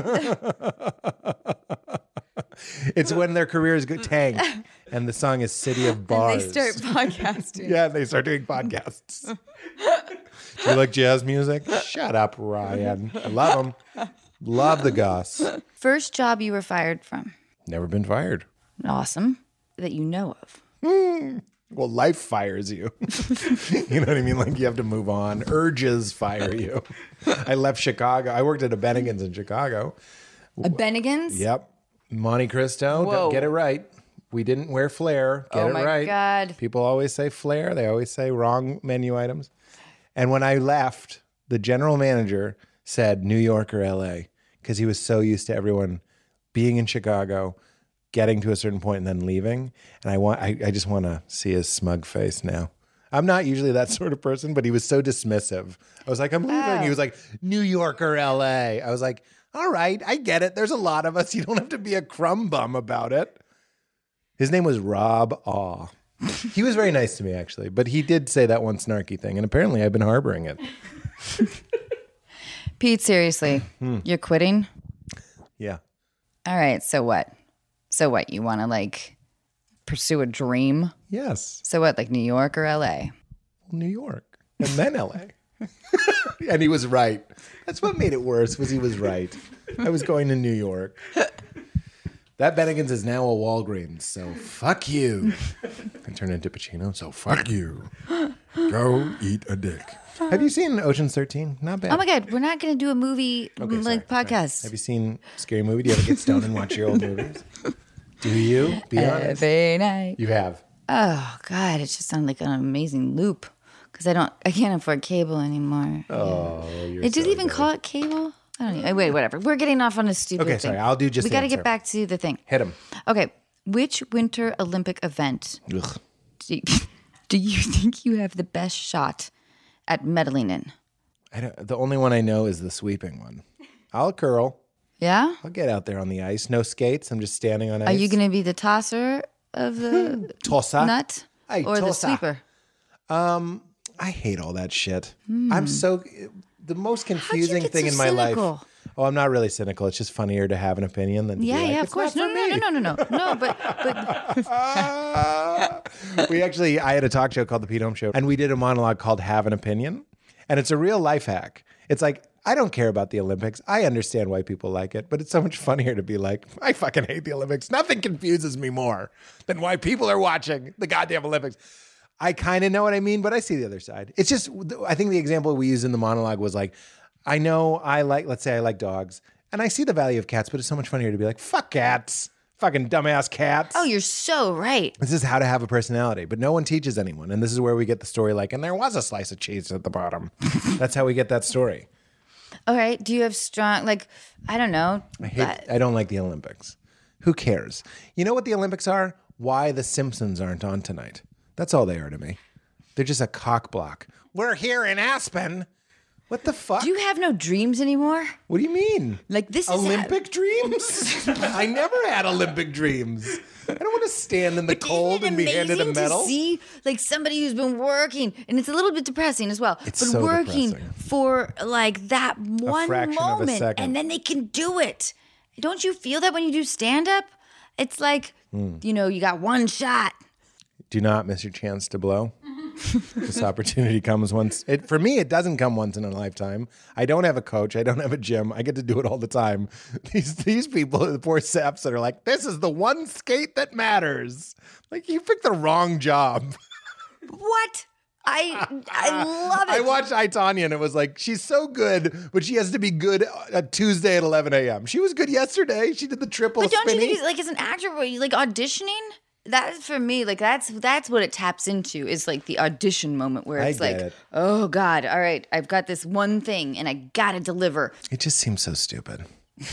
Speaker 3: It's when their careers go tank, and the song is City of Bars.
Speaker 5: They start podcasting.
Speaker 3: Yeah, they start doing podcasts. Do you like jazz music? Shut up, Ryan. I love them. Love the Goss.
Speaker 5: First job you were fired from.
Speaker 3: Never been fired.
Speaker 5: Awesome. That you know of.
Speaker 3: Well, life fires you. You know what I mean? Like you have to move on. Urges fire you. I left Chicago. I worked at a Bennigan's in Chicago.
Speaker 5: A Bennigan's?
Speaker 3: Yep. Monte Cristo.
Speaker 5: Whoa.
Speaker 3: Get it right. We didn't wear flair. Get
Speaker 5: Oh
Speaker 3: it
Speaker 5: my
Speaker 3: right.
Speaker 5: God.
Speaker 3: People always say flair. They always say wrong menu items. And when I left, the general manager said New York or LA because he was so used to everyone being in Chicago, getting to a certain point and then leaving. And I just want to see his smug face now. I'm not usually that sort of person, but he was so dismissive. I was like, I'm leaving. He was like, New York or LA. I was like, all right, I get it. There's a lot of us. You don't have to be a crumb bum about it. His name was Rob Aw. He was very nice to me, actually, but he did say that one snarky thing, and apparently I've been harboring it.
Speaker 5: Pete, seriously, you're quitting?
Speaker 3: Yeah.
Speaker 5: All right, so what? You want to like pursue a dream?
Speaker 3: Yes.
Speaker 5: So what, like New York or LA?
Speaker 3: New York and then LA. And he was right. That's what made it worse, was he was right. I was going to New York. That Bennigan's is now a Walgreens, so fuck you. I turn into Pacino, so fuck you. Go eat a dick. Have you seen Ocean's 13? Not bad.
Speaker 5: Oh my God, we're not going to do a movie podcast.
Speaker 3: Sorry. Have you seen Scary Movie? Do you ever get stoned and watch your old movies? Do you? Be honest.
Speaker 5: Every night.
Speaker 3: You have.
Speaker 5: Oh God, it just sounds like an amazing loop because I can't afford cable anymore.
Speaker 3: Oh, you're
Speaker 5: Did you
Speaker 3: so
Speaker 5: even
Speaker 3: good.
Speaker 5: call it cable? I don't know. Wait, whatever. We're getting off on a stupid
Speaker 3: Okay,
Speaker 5: thing.
Speaker 3: sorry. I'll do just
Speaker 5: We
Speaker 3: the
Speaker 5: got to
Speaker 3: answer.
Speaker 5: get back to the thing.
Speaker 3: Hit him.
Speaker 5: Okay, which Winter Olympic event
Speaker 3: Ugh.
Speaker 5: do you think you have the best shot at medaling in?
Speaker 3: The only one I know is the sweeping one. I'll curl.
Speaker 5: Yeah?
Speaker 3: I'll get out there on the ice. No skates. I'm just standing on ice.
Speaker 5: Are you going to be the tosser of the
Speaker 3: Tosser?
Speaker 5: nut
Speaker 3: Hey,
Speaker 5: or the
Speaker 3: tosser.
Speaker 5: sweeper?
Speaker 3: I hate all that shit. I'm so... The most confusing
Speaker 5: get
Speaker 3: thing
Speaker 5: so
Speaker 3: in my
Speaker 5: cynical?
Speaker 3: life... Oh, I'm not really cynical. It's just funnier to have an opinion than to be like,
Speaker 5: Yeah, of
Speaker 3: "It's
Speaker 5: course.
Speaker 3: not
Speaker 5: No,
Speaker 3: for me."
Speaker 5: No, but
Speaker 3: I had a talk show called The Pete Holmes Show, and we did a monologue called Have an Opinion. And it's a real life hack. It's like, I don't care about the Olympics. I understand why people like it, but it's so much funnier to be like, I fucking hate the Olympics. Nothing confuses me more than why people are watching the goddamn Olympics. I kind of know what I mean, but I see the other side. It's just, I think the example we used in the monologue was like, I know let's say I like dogs, and I see the value of cats, but it's so much funnier to be like, fuck cats. Fucking dumbass cats.
Speaker 5: oh, you're so right.
Speaker 3: This is how to have a personality, but no one teaches anyone. And this is where we get the story like, and there was a slice of cheese at the bottom. That's how we get that story.
Speaker 5: All right. Do you have strong, like, I don't know.
Speaker 3: I don't like the Olympics. Who cares? You know what the Olympics are? Why the Simpsons aren't on tonight. That's all they are to me. They're just a cock block. We're here in Aspen. What the fuck?
Speaker 5: Do you have no dreams anymore?
Speaker 3: What do you mean?
Speaker 5: Like this is
Speaker 3: Olympic dreams? I never had Olympic dreams. I don't want to stand in the cold and be handed a medal.
Speaker 5: To see like somebody who's been working, and it's a little bit depressing as well.
Speaker 3: It's
Speaker 5: but
Speaker 3: so
Speaker 5: working
Speaker 3: depressing.
Speaker 5: for like that one
Speaker 3: fraction of a
Speaker 5: moment,
Speaker 3: second.
Speaker 5: and then they can do it. Don't you feel that when you do stand up? It's like you got one shot.
Speaker 3: Do not miss your chance to blow. This opportunity comes once. For me, it doesn't come once in a lifetime. I don't have a coach. I don't have a gym. I get to do it all the time. These people, the poor saps that are like, this is the one skate that matters. Like, you picked the wrong job.
Speaker 5: What? I love it.
Speaker 3: I watched I, Tonya, and it was like, she's so good, but she has to be good at Tuesday at 11 a.m. She was good yesterday. She did the triple
Speaker 5: But don't
Speaker 3: spinny.
Speaker 5: you think it's like as an actor, were you like auditioning? That for me, like that's what it taps into is like the audition moment where it's
Speaker 3: I
Speaker 5: like,
Speaker 3: get it.
Speaker 5: oh God, all right, I've got this one thing and I gotta deliver.
Speaker 3: It just seems so stupid.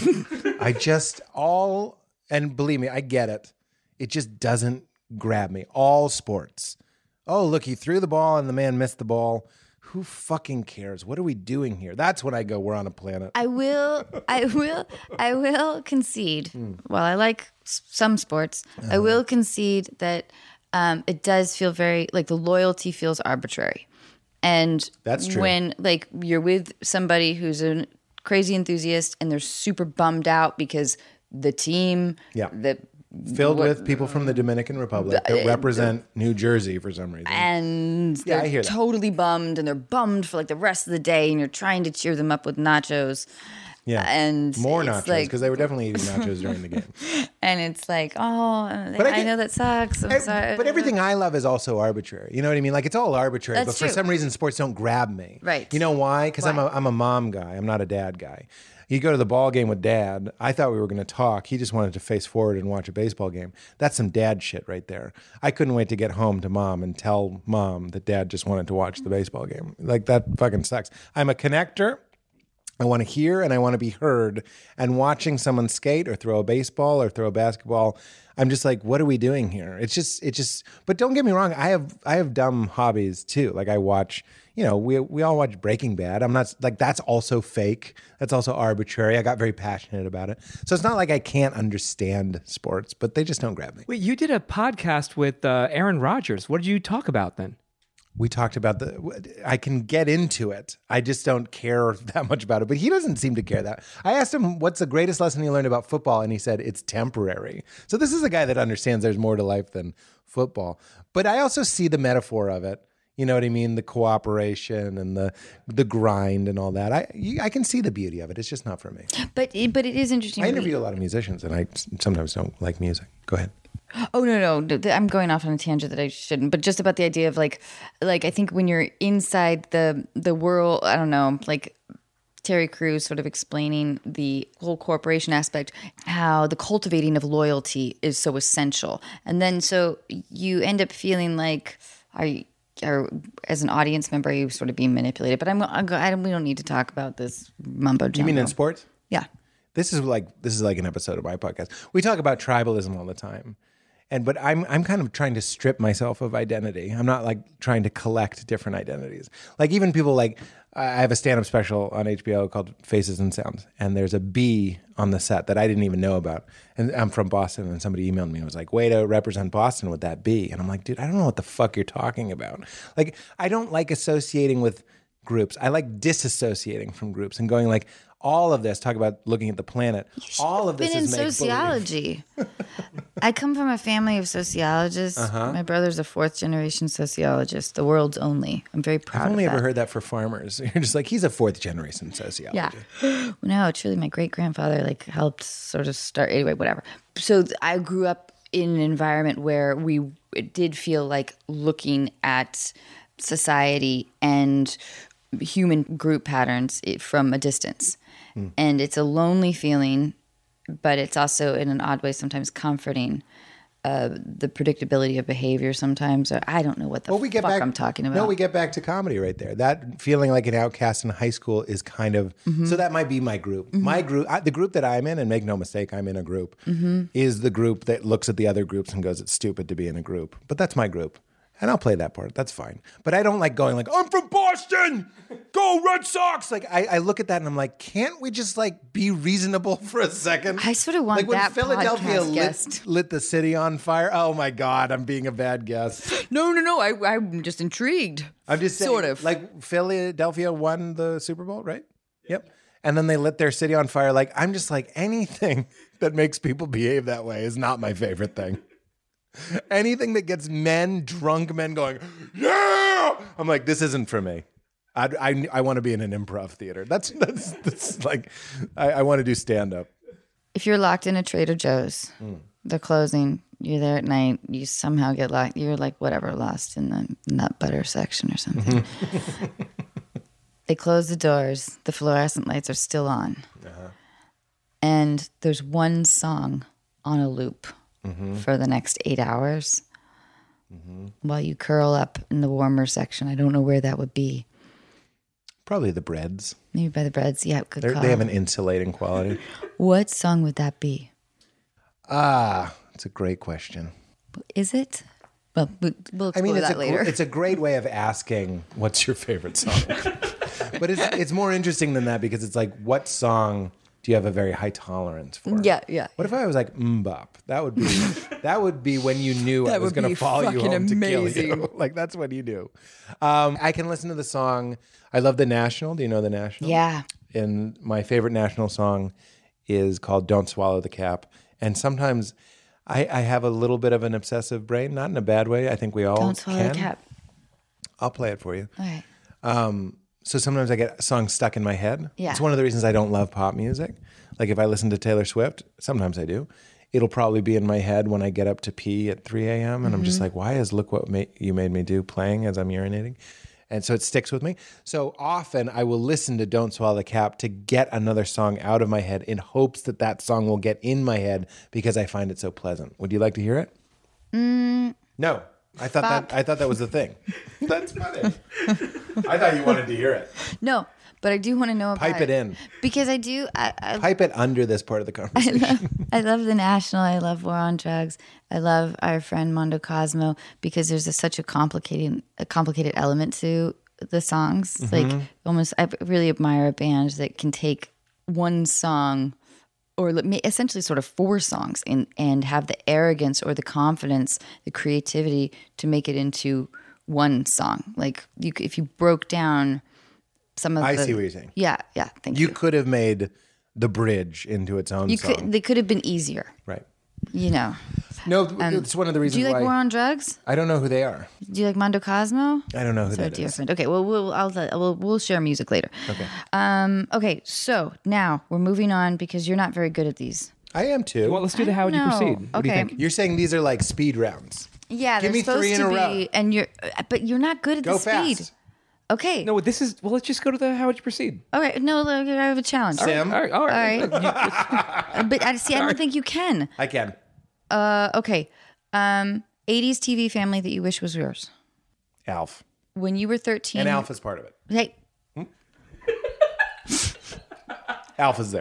Speaker 3: And believe me, I get it. It just doesn't grab me. All sports. Oh, look, he threw the ball and the man missed the ball. Who fucking cares? What are we doing here? That's when I go, we're on a planet.
Speaker 5: I will concede. While I like some sports, I will concede that it does feel very like the loyalty feels arbitrary. And
Speaker 3: That's true.
Speaker 5: When like you're with somebody who's a crazy enthusiast and they're super bummed out because the team,
Speaker 3: Filled with people from the Dominican Republic that represent New Jersey for some reason.
Speaker 5: and
Speaker 3: Yeah, I
Speaker 5: they're
Speaker 3: hear that.
Speaker 5: totally bummed and they're bummed for like the rest of the day and you're trying to cheer them up with nachos.
Speaker 3: Yeah.
Speaker 5: And
Speaker 3: More
Speaker 5: it's
Speaker 3: nachos,
Speaker 5: like-
Speaker 3: because they were definitely eating nachos during the game.
Speaker 5: And it's like, I
Speaker 3: get-
Speaker 5: know that sucks. I'm sorry.
Speaker 3: But everything I love is also arbitrary. You know what I mean? Like, it's all arbitrary,
Speaker 5: That's
Speaker 3: but for
Speaker 5: true.
Speaker 3: some reason sports don't grab me.
Speaker 5: Right.
Speaker 3: You know why? Because
Speaker 5: Why?
Speaker 3: I'm a mom guy. I'm not a dad guy. You go to the ball game with dad. I thought we were going to talk. He just wanted to face forward and watch a baseball game. That's some dad shit right there. I couldn't wait to get home to mom and tell mom that dad just wanted to watch the baseball game. Like, that fucking sucks. I'm a connector. I want to hear and I want to be heard. And watching someone skate or throw a baseball or throw a basketball, I'm just like, what are we doing here? It's just. But don't get me wrong. I have dumb hobbies too. Like, I watch. We all watch Breaking Bad. I'm not like, that's also fake. That's also arbitrary. I got very passionate about it. So it's not like I can't understand sports, but they just don't grab me.
Speaker 1: Wait, you did a podcast with Aaron Rodgers. What did you talk about then?
Speaker 3: We talked about I can get into it. I just don't care that much about it. But he doesn't seem to care that. I asked him, what's the greatest lesson he learned about football? And he said, it's temporary. So this is a guy that understands there's more to life than football. But I also see the metaphor of it. You know what I mean? The cooperation and the grind and all that. I can see the beauty of it. It's just not for me.
Speaker 5: But it is interesting.
Speaker 3: I interview a lot of musicians, and I sometimes don't like music. Go ahead.
Speaker 5: Oh, no. I'm going off on a tangent that I shouldn't. But just about the idea of like I think when you're inside the world, I don't know, like Terry Crews sort of explaining the whole corporation aspect, how the cultivating of loyalty is so essential. And then so you end up feeling like, or as an audience member, you sort of being manipulated. But we don't need to talk about this mumbo jumbo.
Speaker 3: You mean in sports?
Speaker 5: Yeah.
Speaker 3: This is like an episode of my podcast. We talk about tribalism all the time. But I'm kind of trying to strip myself of identity. I'm not like trying to collect different identities. Like, even people like, I have a stand-up special on HBO called Faces and Sounds, and there's a bee on the set that I didn't even know about. And I'm from Boston, and somebody emailed me and was like, way to represent Boston with that bee. And I'm like, dude, I don't know what the fuck you're talking about. Like, I don't like associating with groups. I like disassociating from groups and going like, all of this, talk about looking at the planet. All of this is
Speaker 5: been in sociology. I come from a family of sociologists. My brother's a fourth generation sociologist, the world's only. I'm very proud of that.
Speaker 3: I've only ever heard that for farmers. You're just like, he's a fourth generation sociologist.
Speaker 5: Yeah. No, truly, my great grandfather helped sort of start. Anyway, whatever. So I grew up in an environment where it did feel like looking at society and human group patterns from a distance. And it's a lonely feeling, but it's also in an odd way sometimes comforting. The predictability of behavior sometimes. Or I don't know what the fuck I'm talking about.
Speaker 3: No, we get back to comedy right there. That feeling like an outcast in high school is kind of, so that might be my group. My group, the group that I'm in, and make no mistake, I'm in a group, is the group that looks at the other groups and goes, it's stupid to be in a group. But that's my group. And I'll play that part. That's fine. But I don't like going like, I'm from Boston. Go Red Sox. Like, I look at that and I'm like, can't we just like be reasonable for a second?
Speaker 5: I sort of want
Speaker 3: like when
Speaker 5: that
Speaker 3: Philadelphia
Speaker 5: guest
Speaker 3: lit the city on fire. Oh my God, I'm being a bad guest.
Speaker 5: No. I'm just intrigued.
Speaker 3: I'm just saying,
Speaker 5: sort of.
Speaker 3: Like Philadelphia won the Super Bowl, right? Yep. And then they lit their city on fire. Like, I'm just like, anything that makes people behave that way is not my favorite thing. Anything that gets drunk men going, yeah! I'm like, this isn't for me. I want to be in an improv theater. That's like, I want to do stand-up.
Speaker 5: If you're locked in a Trader Joe's, they're closing, you're there at night, you somehow get locked, you're like, whatever, lost in the nut butter section or something. They close the doors, the fluorescent lights are still on. And there's one song on a loop. For the next 8 hours while you curl up in the warmer section. I don't know where that would be.
Speaker 3: Probably the Breads.
Speaker 5: Maybe by the Breads. Yeah, good call.
Speaker 3: They have an insulating quality.
Speaker 5: What song would that be?
Speaker 3: It's a great question.
Speaker 5: Is it? Well, we'll explore that later.
Speaker 3: It's a great way of asking, what's your favorite song? But it's more interesting than that because it's like, what song do you have a very high tolerance for?
Speaker 5: Yeah.
Speaker 3: What if I was like, mbop? That would be when you knew I was going to follow you home to kill you. Like, that's what you do. I can listen to the song. I love The National. Do you know The National?
Speaker 5: Yeah.
Speaker 3: And my favorite National song is called Don't Swallow the Cap. And sometimes I have a little bit of an obsessive brain, not in a bad way. I think we all
Speaker 5: Don't Swallow the Cap.
Speaker 3: I'll play it for you.
Speaker 5: All right.
Speaker 3: So sometimes I get songs stuck in my head.
Speaker 5: Yeah.
Speaker 3: It's one of the reasons I don't love pop music. Like if I listen to Taylor Swift, sometimes I do, it'll probably be in my head when I get up to pee at 3 a.m. And I'm just like, why is Look What You Made Me Do playing as I'm urinating? And so it sticks with me. So often I will listen to Don't Swallow the Cap to get another song out of my head in hopes that that song will get in my head because I find it so pleasant. Would you like to hear it? No. I thought that was the thing. That's funny. I thought you wanted to hear it.
Speaker 5: No, but I do want to know about
Speaker 3: Pipe it in.
Speaker 5: because I do.
Speaker 3: Pipe it under this part of the conversation.
Speaker 5: I love The National. I love War on Drugs. I love our friend Mondo Cosmo because there's such a complicated element to the songs. Like almost, I really admire a band that can take one song or essentially sort of 4 songs and have the arrogance or the confidence, the creativity to make it into one song. Like if you broke down some of
Speaker 3: I see what you're saying.
Speaker 5: Yeah, thank you.
Speaker 3: You could have made The Bridge into its own song.
Speaker 5: They could have been easier.
Speaker 3: Right.
Speaker 5: You know.
Speaker 3: No, it's one of the reasons
Speaker 5: Do you like
Speaker 3: why
Speaker 5: War on Drugs?
Speaker 3: I don't know who they are.
Speaker 5: Do you like Mondo Cosmo?
Speaker 3: I don't know who
Speaker 5: Sorry,
Speaker 3: that
Speaker 5: dear
Speaker 3: is.
Speaker 5: friend. Okay, well, we'll share music later.
Speaker 3: Okay.
Speaker 5: Okay, so now we're moving on because you're not very good at these.
Speaker 3: I am too.
Speaker 1: Well, let's do the How Would You Proceed? What do you
Speaker 5: Okay.
Speaker 1: think?
Speaker 3: You're saying these are like speed rounds.
Speaker 5: Yeah,
Speaker 3: Give
Speaker 5: they're
Speaker 3: me
Speaker 5: supposed
Speaker 3: 3 in
Speaker 5: to
Speaker 3: a
Speaker 5: be,
Speaker 3: row.
Speaker 5: and but you're not good at
Speaker 3: Go
Speaker 5: the speed.
Speaker 3: fast.
Speaker 5: Okay.
Speaker 1: No, this is, well, let's just go to the How Would You Proceed?
Speaker 5: Okay. No, look, I have a challenge.
Speaker 3: Sam?
Speaker 1: All right.
Speaker 5: All right. But I don't think you can.
Speaker 3: I can.
Speaker 5: Okay. 80s TV family that you wish was yours.
Speaker 3: Alf.
Speaker 5: When you were 13.
Speaker 3: And Alf is part of it.
Speaker 5: Hey.
Speaker 3: Alf is there.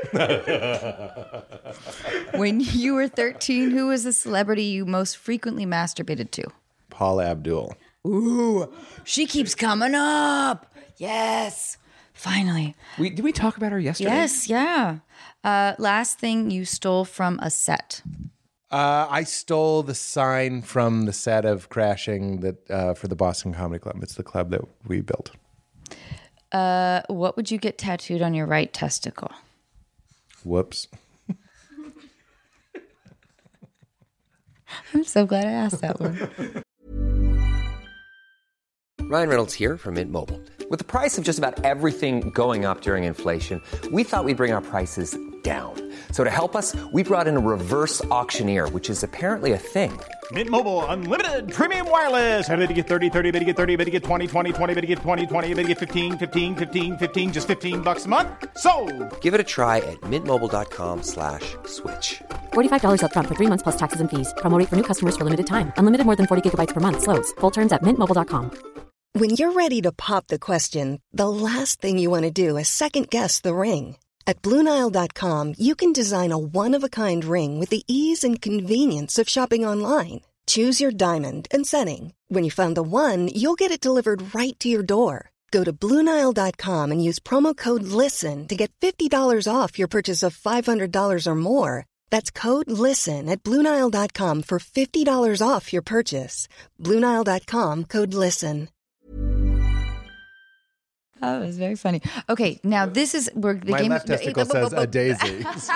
Speaker 5: When you were 13, who was the celebrity you most frequently masturbated to?
Speaker 3: Paula Abdul.
Speaker 5: Ooh, she keeps coming up. Yes. Finally.
Speaker 1: Did we talk about her yesterday?
Speaker 5: Yes, yeah. Last thing you stole from a set.
Speaker 3: I stole the sign from the set of Crashing that for the Boston Comedy Club. It's the club that we built.
Speaker 5: What would you get tattooed on your right testicle?
Speaker 3: Whoops.
Speaker 5: I'm so glad I asked that one.
Speaker 7: Ryan Reynolds here from Mint Mobile. With the price of just about everything going up during inflation, we thought we'd bring our prices down. So to help us, we brought in a reverse auctioneer, which is apparently a thing.
Speaker 8: Mint Mobile Unlimited Premium Wireless. How to get 30, 30, bit to get 30, bit to get 20, 20, 20, bit to get 20, 20, bit to get 15, 15, 15, 15, just $15 a month? Sold!
Speaker 7: Give it a try at mintmobile.com/switch.
Speaker 9: $45 up front for 3 months plus taxes and fees. Promo rate for new customers for limited time. Unlimited more than 40 gigabytes per month. Slows full terms at mintmobile.com.
Speaker 10: When you're ready to pop the question, the last thing you want to do is second-guess the ring. At BlueNile.com, you can design a one-of-a-kind ring with the ease and convenience of shopping online. Choose your diamond and setting. When you find the one, you'll get it delivered right to your door. Go to BlueNile.com and use promo code LISTEN to get $50 off your purchase of $500 or more. That's code LISTEN at BlueNile.com for $50 off your purchase. BlueNile.com, code LISTEN.
Speaker 5: Oh, it was very funny. Okay, now this is where the
Speaker 3: My
Speaker 5: game.
Speaker 3: left testicle says a daisy. See,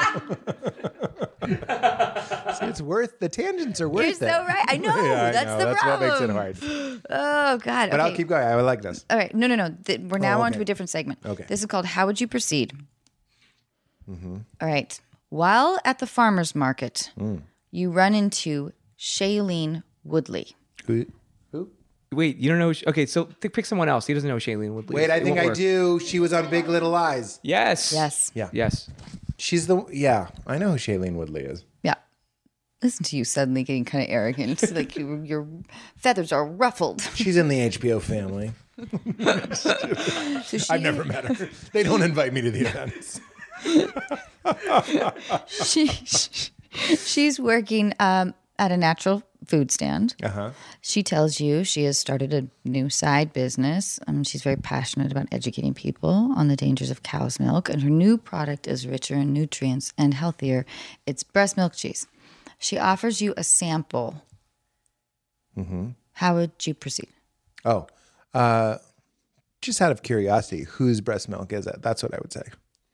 Speaker 3: it's worth, the tangents are worth
Speaker 5: You're
Speaker 3: it.
Speaker 5: so right. I know.
Speaker 3: Yeah, I
Speaker 5: That's
Speaker 3: know.
Speaker 5: the
Speaker 3: That's
Speaker 5: problem.
Speaker 3: what makes it hard.
Speaker 5: Oh, God.
Speaker 3: But
Speaker 5: okay.
Speaker 3: I'll keep going. I like this.
Speaker 5: All right. No. We're now
Speaker 3: Oh,
Speaker 5: on
Speaker 3: okay.
Speaker 5: to a different segment.
Speaker 3: Okay.
Speaker 5: This is called How Would You Proceed? Mm-hmm. All right. While at the farmer's market, you run into Shailene Woodley.
Speaker 3: Who?
Speaker 1: Wait, you don't know? Okay, so pick someone else. He doesn't know Shailene Woodley.
Speaker 3: Wait, I
Speaker 1: It
Speaker 3: think
Speaker 1: won't
Speaker 3: I
Speaker 1: work.
Speaker 3: do. She was on Big Little Lies.
Speaker 1: Yes.
Speaker 5: Yes.
Speaker 3: Yeah.
Speaker 1: Yes.
Speaker 3: She's I know who Shailene Woodley is.
Speaker 5: Yeah. Listen to you suddenly getting kind of arrogant. Like your feathers are ruffled.
Speaker 3: She's in the HBO family.
Speaker 5: So
Speaker 3: I've never met her. They don't invite me to the events.
Speaker 5: She's working at a natural food stand.
Speaker 3: Uh-huh.
Speaker 5: She tells you she has started a new side business. She's very passionate about educating people on the dangers of cow's milk, and her new product is richer in nutrients and healthier. It's breast milk cheese. She offers you a sample. Mm-hmm. How would you proceed?
Speaker 3: Oh, just out of curiosity, whose breast milk is it? That's what I would say.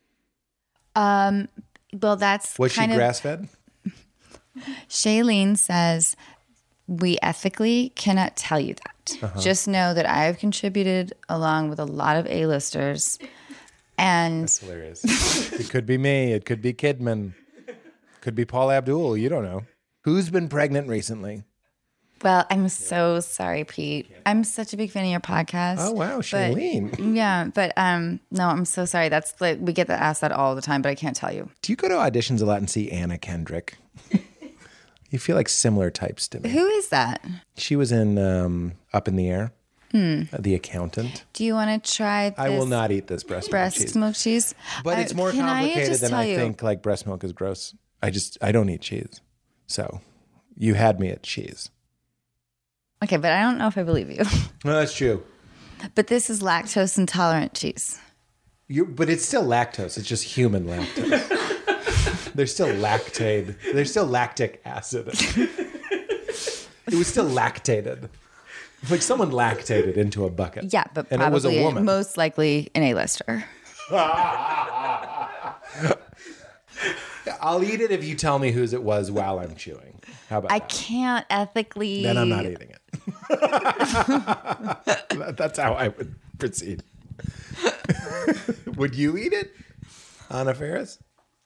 Speaker 5: Well, that's
Speaker 3: Was she
Speaker 5: kind of
Speaker 3: grass-fed?
Speaker 5: Shailene says, we ethically cannot tell you that.
Speaker 3: Uh-huh.
Speaker 5: Just know that I have contributed along with a lot of A-listers. And
Speaker 3: That's hilarious. It could be me. It could be Kidman. Could be Paula Abdul. You don't know. Who's been pregnant recently?
Speaker 5: Well, I'm so sorry, Pete. I'm such a big fan of your podcast.
Speaker 3: Oh, wow,
Speaker 5: but-
Speaker 3: Shailene.
Speaker 5: Yeah, but no, I'm so sorry. That's like we get asked that all the time, but I can't tell you.
Speaker 3: Do you go to auditions a lot and see Anna Kendrick? You feel like similar types to me.
Speaker 5: Who is that?
Speaker 3: She was in Up in the Air, The Accountant.
Speaker 5: Do you want to try this
Speaker 3: I will not eat this breast
Speaker 5: milk cheese?
Speaker 3: But it's more
Speaker 5: Can I
Speaker 3: complicated
Speaker 5: just
Speaker 3: than
Speaker 5: tell
Speaker 3: I
Speaker 5: you?
Speaker 3: think. Like breast milk is gross. I don't eat cheese. So you had me at cheese.
Speaker 5: Okay, but I don't know if I believe you.
Speaker 3: No, that's true.
Speaker 5: But this is lactose intolerant cheese.
Speaker 3: But it's still lactose. It's just human lactose. There's still lactate. There's still lactic acid. It was still lactated. Like someone lactated into a bucket.
Speaker 5: Yeah, but
Speaker 3: and it was
Speaker 5: probably
Speaker 3: a woman.
Speaker 5: most likely an A-lister.
Speaker 3: I'll eat it if you tell me whose it was while I'm chewing. How about
Speaker 5: I
Speaker 3: that?
Speaker 5: can't ethically.
Speaker 3: Then I'm not eating it. That's how I would proceed. Would you eat it, Anna Faris?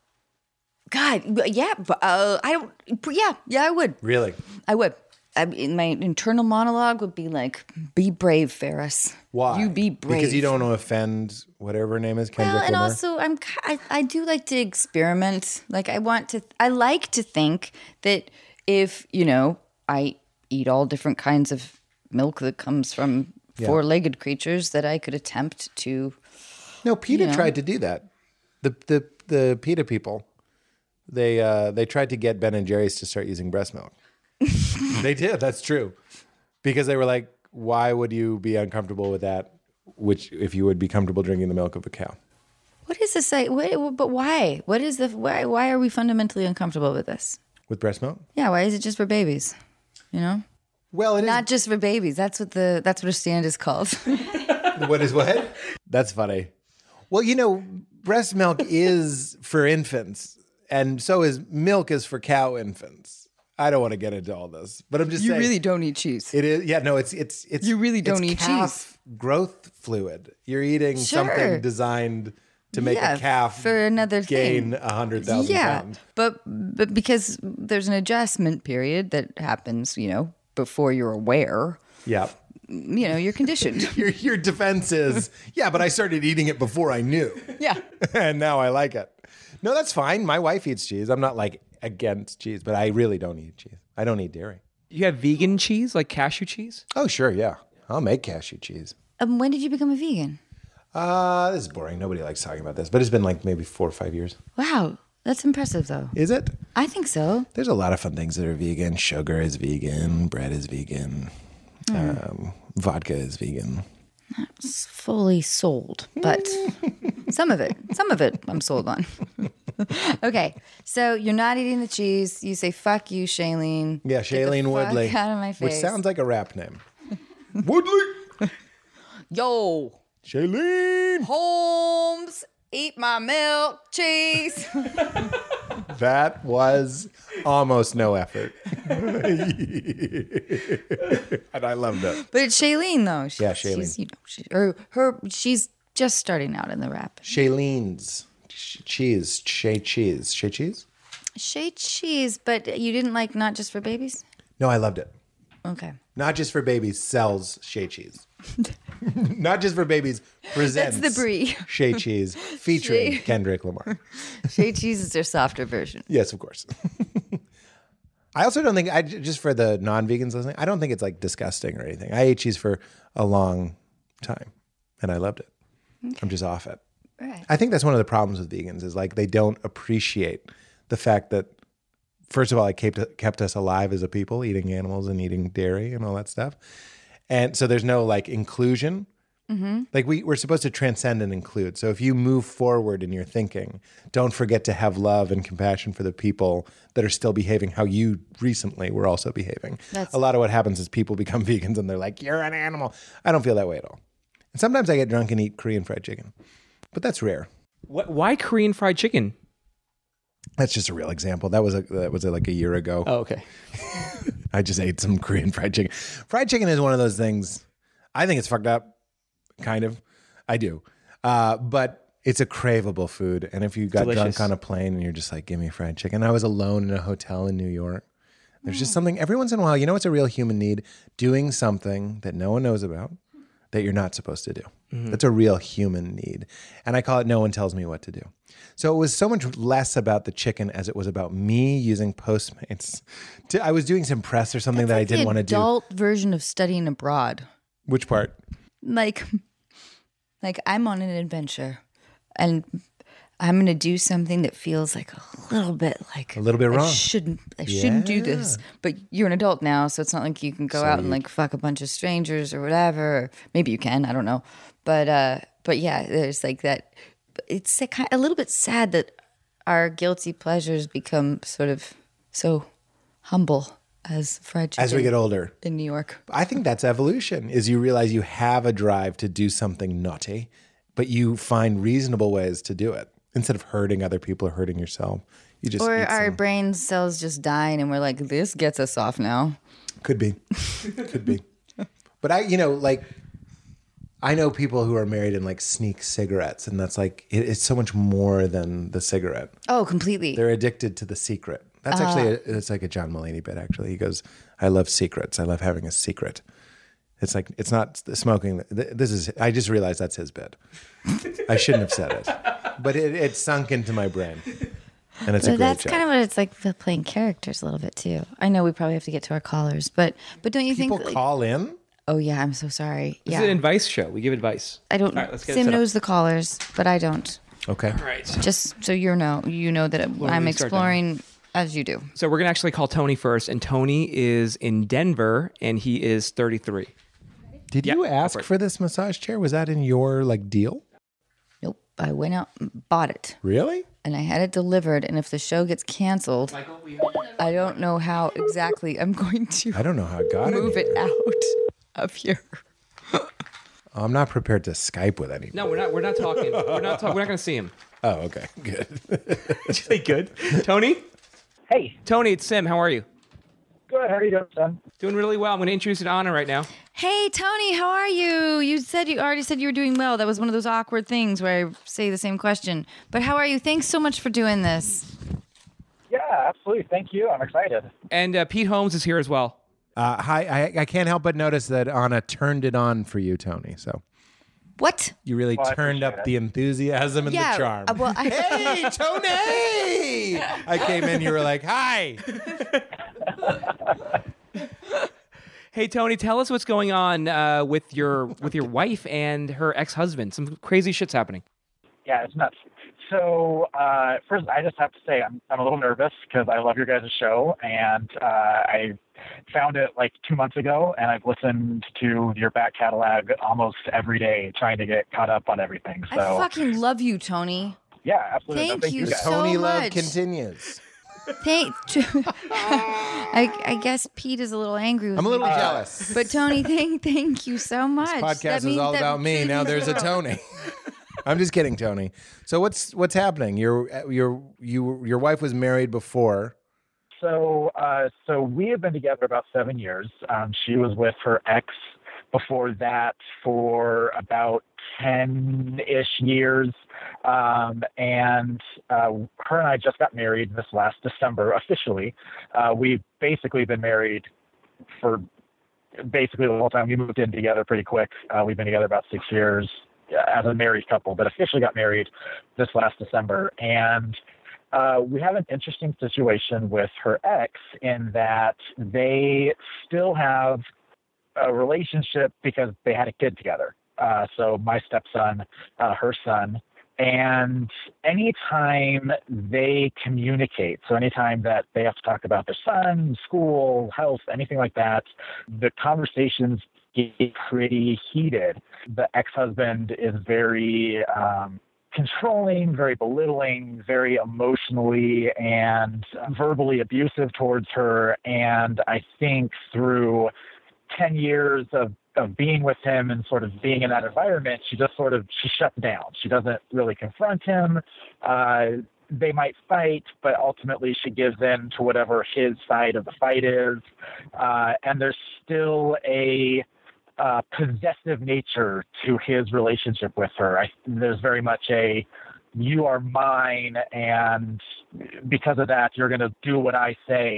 Speaker 5: God, yeah, but I don't. Yeah, I would.
Speaker 3: Really?
Speaker 5: I would. My internal monologue would be like, "Be brave, Ferris.
Speaker 3: Why?
Speaker 5: You be brave."
Speaker 3: Because you don't want to offend whatever her name is, Kendrick
Speaker 5: Well, and
Speaker 3: Lamar.
Speaker 5: also I do like to experiment. Like I like to think that if, I eat all different kinds of milk that comes from four-legged creatures, that I could attempt to.
Speaker 3: No, PETA tried to do that. The PETA people, they tried to get Ben and Jerry's to start using breast milk. They did. That's true. Because they were like, why would you be uncomfortable with that? Which if you would be comfortable drinking the milk of a cow.
Speaker 5: What is this? But why? What is the why? Why are we fundamentally uncomfortable with this?
Speaker 3: With breast milk?
Speaker 5: Yeah. Why is it just for babies?
Speaker 3: Well, it
Speaker 5: Not just for babies. That's what a stand is called.
Speaker 3: What is what? That's funny. Well, breast milk is for infants, and so is milk is for cow infants. I don't want to get into all this, but I'm just saying.
Speaker 5: You really don't eat cheese.
Speaker 3: It is. Yeah, no, it's.
Speaker 5: You really don't eat
Speaker 3: calf growth fluid. You're eating something designed to make a calf
Speaker 5: for another
Speaker 3: gain
Speaker 5: thing.
Speaker 3: 100,000 pounds.
Speaker 5: But because there's an adjustment period that happens, before you're aware.
Speaker 3: Yeah.
Speaker 5: You're conditioned.
Speaker 3: Your defense is, yeah, but I started eating it before I knew.
Speaker 5: Yeah.
Speaker 3: And now I like it. No, that's fine. My wife eats cheese. I'm not like against cheese, but I really don't eat cheese. I don't eat dairy.
Speaker 1: You have vegan cheese, like cashew cheese?
Speaker 3: Oh, sure, yeah. I'll make cashew cheese.
Speaker 5: When did you become a vegan?
Speaker 3: This is boring. Nobody likes talking about this, but it's been like maybe 4 or 5 years.
Speaker 5: Wow. That's impressive, though.
Speaker 3: Is it?
Speaker 5: I think so.
Speaker 3: There's a lot of fun things that are vegan. Sugar is vegan. Bread is vegan. Vodka is vegan.
Speaker 5: It's fully sold, but some of it I'm sold on. Okay, so you're not eating the cheese. You say, fuck you, Shailene.
Speaker 3: Yeah, Shailene Woodley.
Speaker 5: Fuck out of my face.
Speaker 3: Which sounds like a rap name. Woodley!
Speaker 5: Yo!
Speaker 3: Shailene!
Speaker 5: Holmes, eat my milk, cheese.
Speaker 3: That was almost no effort. And I loved it.
Speaker 5: But it's Shailene, though.
Speaker 3: Yeah, Shailene.
Speaker 5: She's just starting out in the rap.
Speaker 3: Shailene's cheese. Shay cheese. Shay cheese?
Speaker 5: Shay cheese, but you didn't like Not Just for Babies?
Speaker 3: No, I loved it.
Speaker 5: Okay.
Speaker 3: Not Just for Babies sells Shay cheese. Not Just for Babies presents
Speaker 5: That's the brie.
Speaker 3: Shay cheese featuring Kendrick Lamar.
Speaker 5: Shay cheese is their softer version.
Speaker 3: Yes, of course. I also don't think, just for the non-vegans listening, I don't think it's like disgusting or anything. I ate cheese for a long time and I loved it. Okay. I'm just off it.
Speaker 5: Right.
Speaker 3: I think that's one of the problems with vegans is like they don't appreciate the fact that, first of all, it kept us alive as a people, eating animals and eating dairy and all that stuff. And so there's no like inclusion. Mm-hmm. Like we're supposed to transcend and include. So if you move forward in your thinking, don't forget to have love and compassion for the people that are still behaving how you recently were also behaving. A lot of what happens is people become vegans and they're like, you're an animal. I don't feel that way at all. And sometimes I get drunk and eat Korean fried chicken, but that's rare.
Speaker 1: Why Korean fried chicken?
Speaker 3: That's just a real example. That was like a year ago.
Speaker 1: Oh, okay.
Speaker 3: I just ate some Korean fried chicken. Fried chicken is one of those things. I think it's fucked up. Kind of. I do. But it's a craveable food. And if you got drunk on a plane and you're just like, give me fried chicken. I was alone in a hotel in New York. There's just something every once in a while, you know what's a real human need? Doing something that no one knows about that you're not supposed to do. That's a real human need. And I call it no one tells me what to do. So it was so much less about the chicken as it was about me using Postmates. I was doing some press or something that I didn't want to do.
Speaker 5: Adult version of studying abroad.
Speaker 3: Which part?
Speaker 5: Like I'm on an adventure and I'm going to do something that feels like a little bit wrong. I shouldn't do this. But you're an adult now, so it's not like you can go out and like fuck a bunch of strangers or whatever. Or maybe you can, I don't know. But yeah, there's like that. It's a little bit sad that our guilty pleasures become sort of so humble as fried chicken.
Speaker 3: As we get older.
Speaker 5: In New York.
Speaker 3: I think that's evolution, is you realize you have a drive to do something naughty, but you find reasonable ways to do it. Instead of hurting other people or hurting yourself, you just
Speaker 5: our brain cells just dying, and we're like, this gets us off now.
Speaker 3: Could be. But I know people who are married and like sneak cigarettes, and that's like it's so much more than the cigarette.
Speaker 5: Oh, completely.
Speaker 3: They're addicted to the secret. That's actually it's like a John Mulaney bit. Actually, he goes, "I love secrets. I love having a secret." It's like it's not smoking. I just realized that's his bit. I shouldn't have said it, but it sunk into my brain, and it's a great
Speaker 5: that's
Speaker 3: job.
Speaker 5: kind of what it's like for playing characters a little bit too. I know we probably have to get to our callers, but don't you think
Speaker 3: people call in?
Speaker 5: Oh yeah, I'm so sorry.
Speaker 1: This is an advice show. We give advice.
Speaker 5: I don't.
Speaker 1: All right, let's get
Speaker 5: Sim knows the callers, but I don't.
Speaker 3: Okay.
Speaker 1: All right.
Speaker 5: Just so you know that I'm exploring as you do.
Speaker 1: So we're gonna actually call Tony first, and Tony is in Denver, and he is 33.
Speaker 3: Did you ask for this massage chair? Was that in your deal?
Speaker 5: Nope. I went out and bought it.
Speaker 3: Really?
Speaker 5: And I had it delivered. And if the show gets canceled, I don't know how exactly I'm going to.
Speaker 3: I don't know how it got
Speaker 5: move it out of here.
Speaker 3: I'm not prepared to Skype with anyone.
Speaker 1: No, we're not. We're not talking. We're not going to see him.
Speaker 3: Oh, okay, good.
Speaker 1: Did you say good, Tony?
Speaker 11: Hey,
Speaker 1: Tony, it's Sim. How are you?
Speaker 11: Good. How are you doing, son?
Speaker 1: Doing really well. I'm going to introduce you to Anna right now.
Speaker 5: Hey, Tony, how are you? You already said you were doing well. That was one of those awkward things where I say the same question. But how are you? Thanks so much for doing this.
Speaker 11: Yeah, absolutely. Thank you. I'm excited.
Speaker 1: And Pete Holmes is here as well.
Speaker 3: Hi. I can't help but notice that Anna turned it on for you, Tony. So
Speaker 5: what?
Speaker 3: You really turned up the enthusiasm and the charm. Hey, Tony! I came in. You were like, "Hi."
Speaker 1: Hey, Tony, tell us what's going on with your wife and her ex-husband. Some crazy shit's happening.
Speaker 11: Yeah, it's nuts. So first, I just have to say I'm a little nervous because I love your guys' show, and I found it like 2 months ago, and I've listened to your back catalog almost every day, trying to get caught up on everything. So
Speaker 5: I fucking love you, Tony.
Speaker 11: Yeah, absolutely.
Speaker 5: Thank you
Speaker 11: guys.
Speaker 5: so
Speaker 3: Tony love
Speaker 5: much.
Speaker 3: continues.
Speaker 5: I guess Pete is a little angry with
Speaker 3: I'm a little
Speaker 5: me.
Speaker 3: jealous.
Speaker 5: But Tony, thank you so much.
Speaker 3: This podcast is all about me. Now there's a Tony. I'm just kidding, Tony. So what's happening? Your wife was married before.
Speaker 11: So we have been together about 7 years. She was with her ex before that for about 10-ish years. And her and I just got married this last December officially. We've basically been married for basically the whole time. We moved in together pretty quick. We've been together about 6 years as a married couple, but officially got married this last December. And we have an interesting situation with her ex in that they still have a relationship because they had a kid together. So my stepson, her son, and anytime they communicate, so anytime that they have to talk about their son, school, health, anything like that, the conversations get pretty heated. The ex-husband is very controlling, very belittling, very emotionally and verbally abusive towards her. And I think through 10 years of being with him and sort of being in that environment, she shuts down. She doesn't really confront him. They might fight, but ultimately she gives in to whatever his side of the fight is. And there's still a possessive nature to his relationship with her. There's very much a, you are mine, and because of that, you're going to do what I say.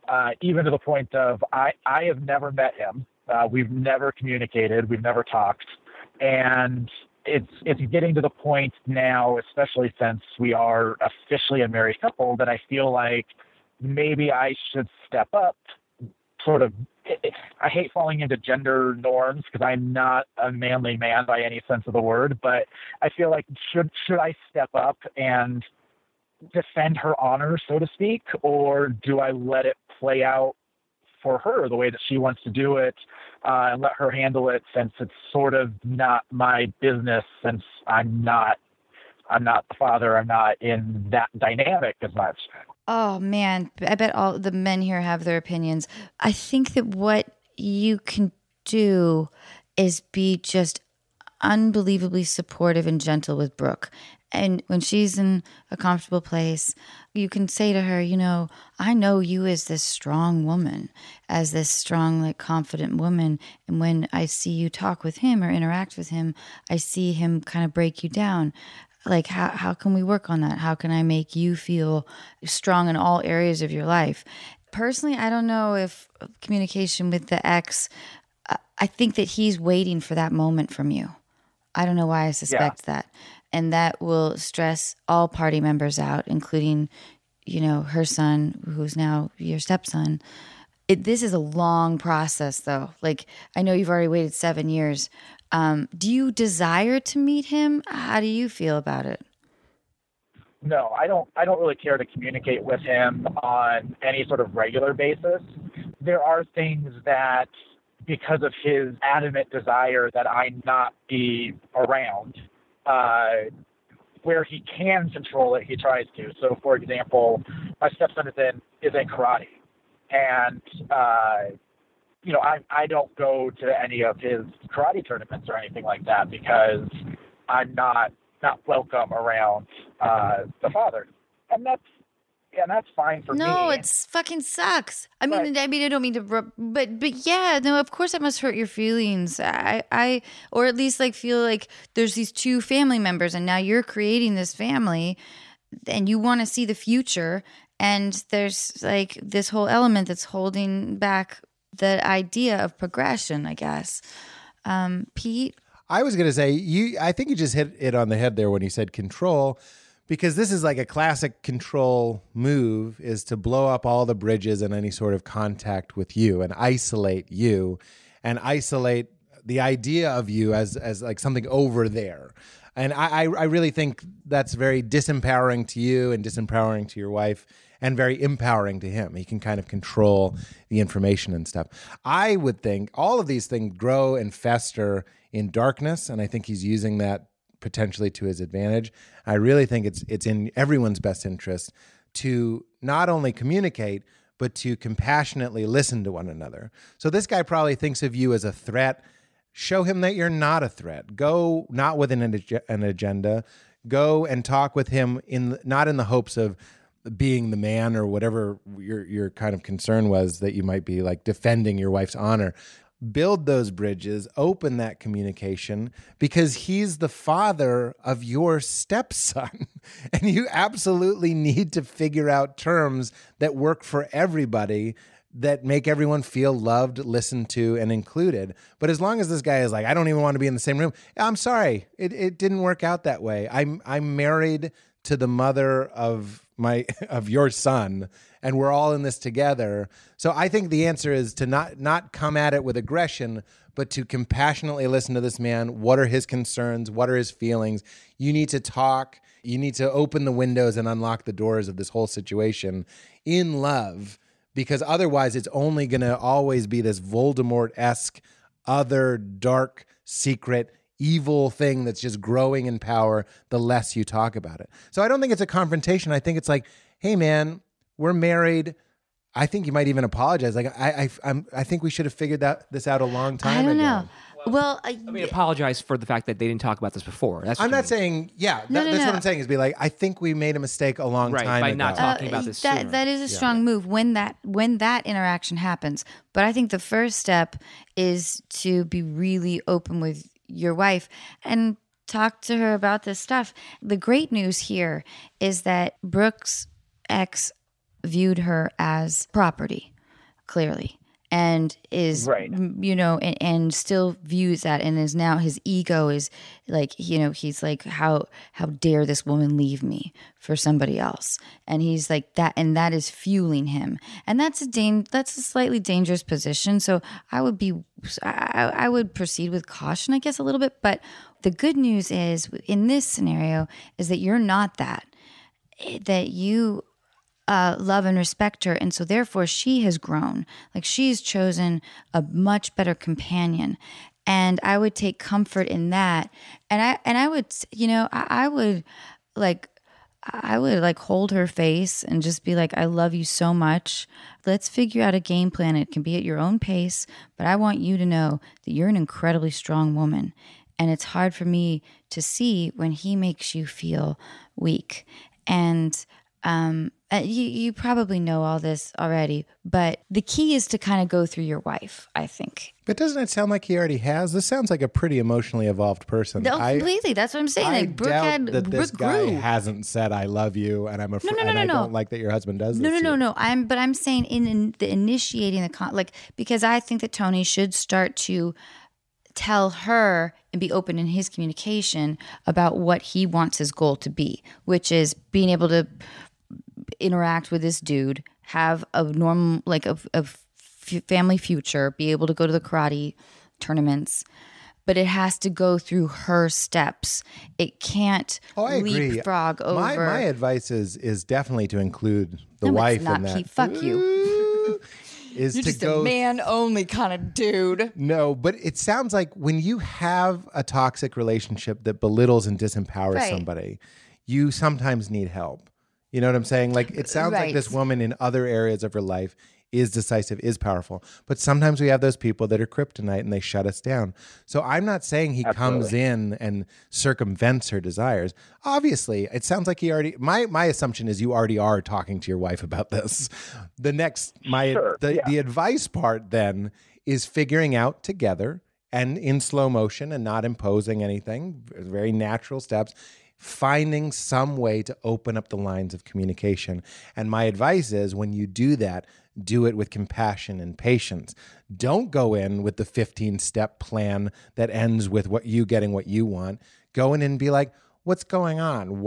Speaker 11: even to the point of I have never met him. We've never communicated. We've never talked. And it's getting to the point now, especially since we are officially a married couple, that I feel like maybe I should step up, sort of. I hate falling into gender norms because I'm not a manly man by any sense of the word, but I feel like should I step up and defend her honor, so to speak, or do I let it play out for her the way that she wants to do it, and let her handle it, since it's sort of not my business, since I'm not the father, I'm not in that dynamic as much.
Speaker 5: Oh man, I bet all the men here have their opinions. I think that what you can do is be just unbelievably supportive and gentle with Brooke. And when she's in a comfortable place, you can say to her, I know you as this strong woman, as this strong, like confident woman. And when I see you talk with him or interact with him, I see him kind of break you down. Like, how can we work on that? How can I make you feel strong in all areas of your life? Personally, I don't know if communication with the ex, I think that he's waiting for that moment from you. I don't know why I suspect that. And that will stress all party members out, including, her son, who's now your stepson. This is a long process, though. Like, I know you've already waited 7 years. Do you desire to meet him? How do you feel about it?
Speaker 11: No, I don't really care to communicate with him on any sort of regular basis. There are things that, because of his adamant desire that I not be around, where he can control it, he tries to. So, for example, my stepson is in karate, and I don't go to any of his karate tournaments or anything like that because I'm not welcome around the father, and that's fine for me.
Speaker 5: No, it's fucking sucks. I don't mean to, but yeah, no, of course it must hurt your feelings. I or at least like feel like there's these two family members, and now you're creating this family, and you want to see the future, and there's like this whole element that's holding back the idea of progression, I guess. Pete?
Speaker 3: I was going to say, I think you just hit it on the head there when you said control, because this is like a classic control move, is to blow up all the bridges and any sort of contact with you and isolate you and isolate the idea of you as like something over there. And I really think that's very disempowering to you and disempowering to your wife, and very empowering to him. He can kind of control the information and stuff. I would think all of these things grow and fester in darkness, and I think he's using that potentially to his advantage. I really think it's in everyone's best interest to not only communicate, but to compassionately listen to one another. So this guy probably thinks of you as a threat. Show him that you're not a threat. Go not with an agenda. Go and talk with him not in the hopes of being the man or whatever your kind of concern was, that you might be like defending your wife's honor. Build those bridges, open that communication, because he's the father of your stepson. And you absolutely need to figure out terms that work for everybody, that make everyone feel loved, listened to, and included. But as long as this guy is like, I don't even want to be in the same room, I'm sorry, it didn't work out that way. I'm married to the mother of your son, and we're all in this together. So I think the answer is to not come at it with aggression, but to compassionately listen to this man. What are his concerns? What are his feelings? You need to talk. You need to open the windows and unlock the doors of this whole situation in love, because otherwise it's only going to always be this Voldemort-esque, other, dark, secret, evil thing that's just growing in power the less you talk about it. So I don't think it's a confrontation. I think it's like, hey man, we're married. I think you might even apologize. Like I think we should have figured this out a long time ago.
Speaker 5: I don't know. Well,
Speaker 1: apologize for the fact that they didn't talk about this before.
Speaker 3: I'm not saying, that's what I'm saying, is be like, I think we made a mistake a long time
Speaker 1: by
Speaker 3: ago.
Speaker 1: not talking about this sooner.
Speaker 5: That is a strong move when that interaction happens. But I think the first step is to be really open with your wife and talk to her about this stuff. The great news here is that Brooke's ex viewed her as property. clearly, and is
Speaker 11: Right.
Speaker 5: and still views that, and is now his ego is like, he's like, how dare this woman leave me for somebody else, and he's like that, and that is fueling him, and that's a slightly dangerous position. So I would proceed with caution, I guess, a little bit. But the good news is, in this scenario, is that you're not that you love and respect her, and so therefore she has grown. Like, she's chosen a much better companion, and I would take comfort in that. And I would, I would hold her face and just be like, I love you so much. Let's figure out a game plan. It can be at your own pace, but I want you to know that you're an incredibly strong woman, and it's hard for me to see when he makes you feel weak. And you probably know all this already, but the key is to kind of go through your wife, I think.
Speaker 3: But doesn't it sound like he already has? This sounds like a pretty emotionally evolved person.
Speaker 5: No, completely. That's what I'm saying.
Speaker 3: I
Speaker 5: Like, Brooke
Speaker 3: doubt that this
Speaker 5: Brooke
Speaker 3: guy
Speaker 5: grew.
Speaker 3: hasn't said "I love you" and I'm afraid.
Speaker 5: No.
Speaker 3: I don't like that your husband does this.
Speaker 5: No. I'm saying in the initiating the because I think that Tony should start to tell her and be open in his communication about what he wants his goal to be, which is being able to interact with this dude, have a normal, family future, be able to go to the karate tournaments, but it has to go through her steps. It can't
Speaker 3: I agree.
Speaker 5: leapfrog over.
Speaker 3: My advice is definitely to include the
Speaker 5: No,
Speaker 3: wife
Speaker 5: it's not,
Speaker 3: in that.
Speaker 5: Pete. Fuck you.
Speaker 3: Is
Speaker 5: You're
Speaker 3: to
Speaker 5: just
Speaker 3: go
Speaker 5: a man-only kind of dude.
Speaker 3: No, but it sounds like when you have a toxic relationship that belittles and disempowers
Speaker 5: Right.
Speaker 3: somebody, you sometimes need help. You know what I'm saying? Like, it sounds like
Speaker 5: Right.
Speaker 3: this woman in other areas of her life is decisive, is powerful. But sometimes we have those people that are kryptonite and they shut us down. So I'm not saying he comes in and circumvents her desires. Obviously, it sounds like he already, my assumption is you already are talking to your wife about this. The next, the advice part then is figuring out together and in slow motion and not imposing anything, very natural steps, finding some way to open up the lines of communication. And my advice is, when you do that, do it with compassion and patience. Don't go in with the 15-step plan that ends with you getting what you want. Go in and be like, what's going on?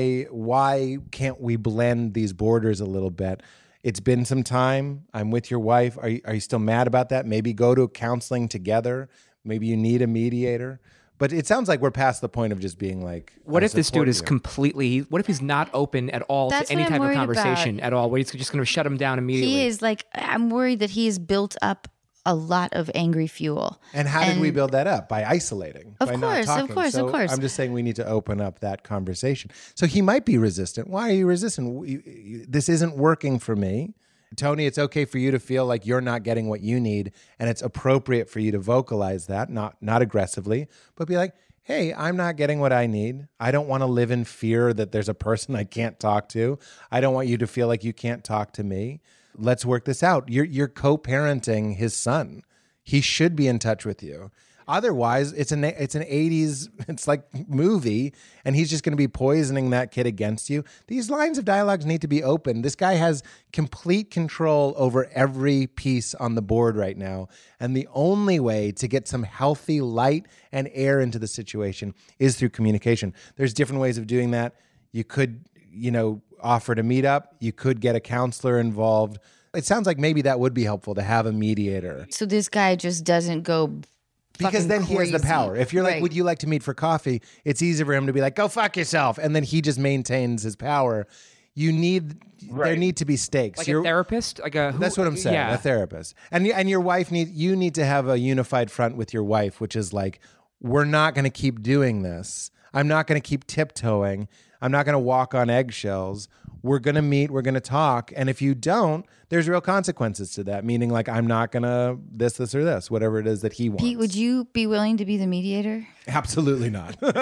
Speaker 3: Why can't we blend these borders a little bit? It's been some time. I'm with your wife. Are you still mad about that? Maybe go to counseling together. Maybe you need a mediator. But it sounds like we're past the point of just being like,
Speaker 1: What
Speaker 3: I
Speaker 1: if this
Speaker 3: support
Speaker 1: dude is
Speaker 3: you.
Speaker 1: what if he's not open at all
Speaker 5: That's
Speaker 1: to any
Speaker 5: what I'm
Speaker 1: type of
Speaker 5: worried
Speaker 1: conversation
Speaker 5: about.
Speaker 1: at all, where he's just going to shut him down immediately?
Speaker 5: He is I'm worried that he has built up a lot of angry fuel.
Speaker 3: And how did we build that up? By isolating.
Speaker 5: Of
Speaker 3: by
Speaker 5: course,
Speaker 3: not
Speaker 5: of
Speaker 3: talking.
Speaker 5: course,
Speaker 3: So
Speaker 5: of course.
Speaker 3: I'm just saying we need to open up that conversation. So he might be resistant. Why are you resistant? This isn't working for me. Tony, it's okay for you to feel like you're not getting what you need, and it's appropriate for you to vocalize that, not aggressively, but be like, hey, I'm not getting what I need. I don't want to live in fear that there's a person I can't talk to. I don't want you to feel like you can't talk to me. Let's work this out. You're co-parenting his son. He should be in touch with you. Otherwise, it's an 80s, it's like movie, and he's just going to be poisoning that kid against you. These lines of dialogues need to be open. This guy has complete control over every piece on the board right now, and the only way to get some healthy light and air into the situation is through communication. There's different ways of doing that. You could, offer to meet up. You could get a counselor involved. It sounds like maybe that would be helpful to have a mediator.
Speaker 5: So this guy just doesn't go
Speaker 3: because then he has the
Speaker 5: crazy.
Speaker 3: power. If you're like,
Speaker 5: Right.
Speaker 3: would you like to meet for coffee? It's easy for him to be like, go fuck yourself. And then he just maintains his power. There need to be stakes.
Speaker 1: Like a therapist?
Speaker 3: That's what I'm saying,
Speaker 1: Yeah.
Speaker 3: a therapist. And your wife you need to have a unified front with your wife, which is like, we're not going to keep doing this. I'm not going to keep tiptoeing. I'm not going to walk on eggshells. We're going to meet. We're going to talk. And if you don't, there's real consequences to that. Meaning, like, I'm not going to this, or this, whatever it is that he wants.
Speaker 5: Pete, would you be willing to be the mediator?
Speaker 3: Absolutely not.
Speaker 11: Come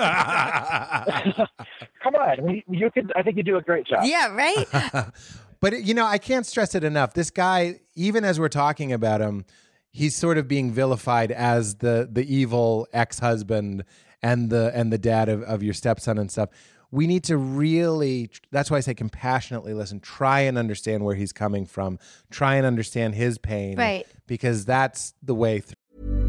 Speaker 11: on, you could. I think you do a great job.
Speaker 5: Yeah, right?
Speaker 3: But, I can't stress it enough. This guy, even as we're talking about him, he's sort of being vilified as the evil ex-husband and the dad of your stepson and stuff. we need to really, that's why I say compassionately listen, try and understand where he's coming from, try and understand his pain.
Speaker 5: Right.
Speaker 3: Because that's the way through.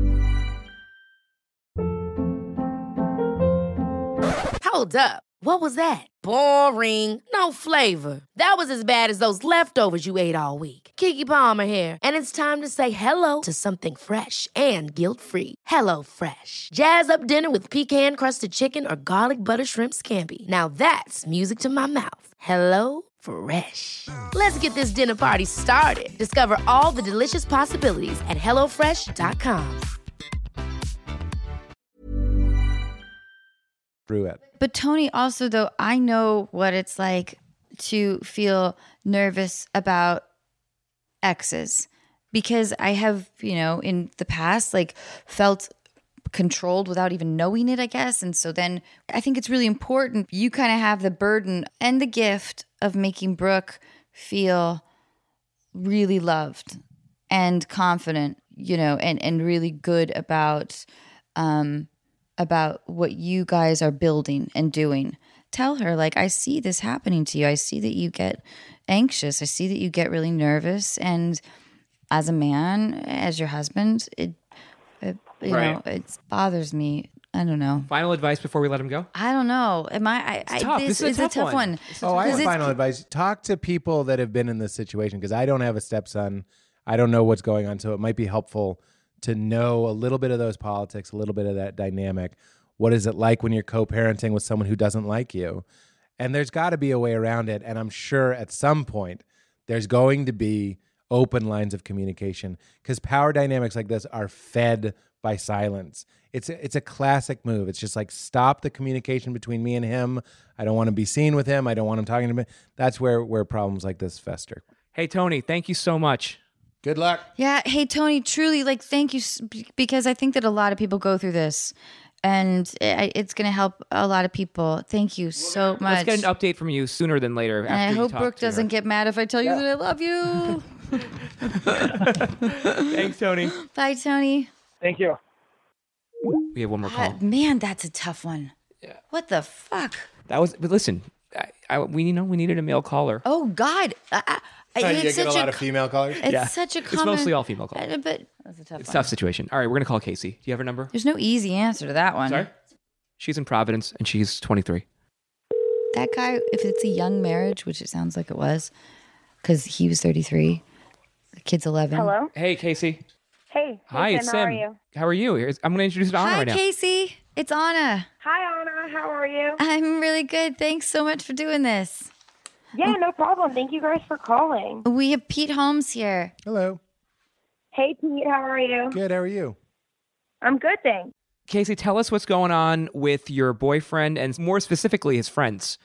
Speaker 6: Hold up. What was that? Boring. No flavor. That was as bad as those leftovers you ate all week. Keke Palmer here, and it's time to say hello to something fresh and guilt-free. Hello Fresh. Jazz up dinner with pecan-crusted chicken or garlic butter shrimp scampi. Now that's music to my mouth. Hello Fresh. Let's get this dinner party started. Discover all the delicious possibilities at hellofresh.com.
Speaker 3: Through it.
Speaker 5: But Tony, also though, I know what it's like to feel nervous about exes because I have, in the past, like felt controlled without even knowing it, I guess. And so then I think it's really important. You kind of have the burden and the gift of making Brooke feel really loved and confident, and really good about what you guys are building and doing. Tell her, like, I see this happening to you. I see that you get anxious. I see that you get really nervous. And as a man, as your husband, it bothers me. I don't know.
Speaker 1: Final advice before we let him go?
Speaker 5: I don't know.
Speaker 1: It's tough. This is a tough one.
Speaker 3: I have final advice. Talk to people that have been in this situation because I don't have a stepson. I don't know what's going on. So it might be helpful to know a little bit of those politics, a little bit of that dynamic. What is it like when you're co-parenting with someone who doesn't like you? And there's got to be a way around it. And I'm sure at some point there's going to be open lines of communication because power dynamics like this are fed by silence. It's a classic move. It's just like, stop the communication between me and him. I don't want to be seen with him. I don't want him talking to me. That's where problems like this fester.
Speaker 1: Hey, Tony, thank you so much.
Speaker 3: Good luck.
Speaker 5: Yeah. Hey, Tony, truly, thank you, because I think that a lot of people go through this, and it's going to help a lot of people. Thank you so much.
Speaker 1: Let's get an update from you sooner than later.
Speaker 5: And I hope Brooke doesn't get mad if I tell you that I love you.
Speaker 1: Thanks, Tony.
Speaker 5: Bye, Tony.
Speaker 11: Thank you.
Speaker 1: We have one more call.
Speaker 5: Man, that's a tough one. Yeah. What the fuck?
Speaker 1: But listen, we needed a male caller.
Speaker 5: Oh God.
Speaker 3: You get a lot of female callers?
Speaker 5: It's such a common...
Speaker 1: It's mostly all female callers.
Speaker 5: But that's a tough
Speaker 1: It's a tough situation. All right, we're going to call Casey. Do you have her number?
Speaker 5: There's no easy answer to that one.
Speaker 1: Sorry? She's in Providence, and she's 23.
Speaker 5: That guy, if it's a young marriage, which it sounds like it was, because he was 33, the kid's 11.
Speaker 12: Hello?
Speaker 1: Hey, Casey.
Speaker 12: Hey.
Speaker 1: Hi, it's Sim.
Speaker 12: How are you?
Speaker 1: How are you? I'm going to introduce you to Anna
Speaker 5: Hi,
Speaker 1: right now.
Speaker 5: Hi, Casey. It's Anna.
Speaker 12: Hi, Anna. How are you?
Speaker 5: I'm really good. Thanks so much for doing this.
Speaker 12: Yeah, no problem. Thank you guys for calling.
Speaker 5: We have Pete Holmes here.
Speaker 3: Hello.
Speaker 12: Hey, Pete. How are you?
Speaker 3: Good. How are you?
Speaker 12: I'm good, thanks.
Speaker 1: Casey, tell us what's going on with your boyfriend and more specifically his friends.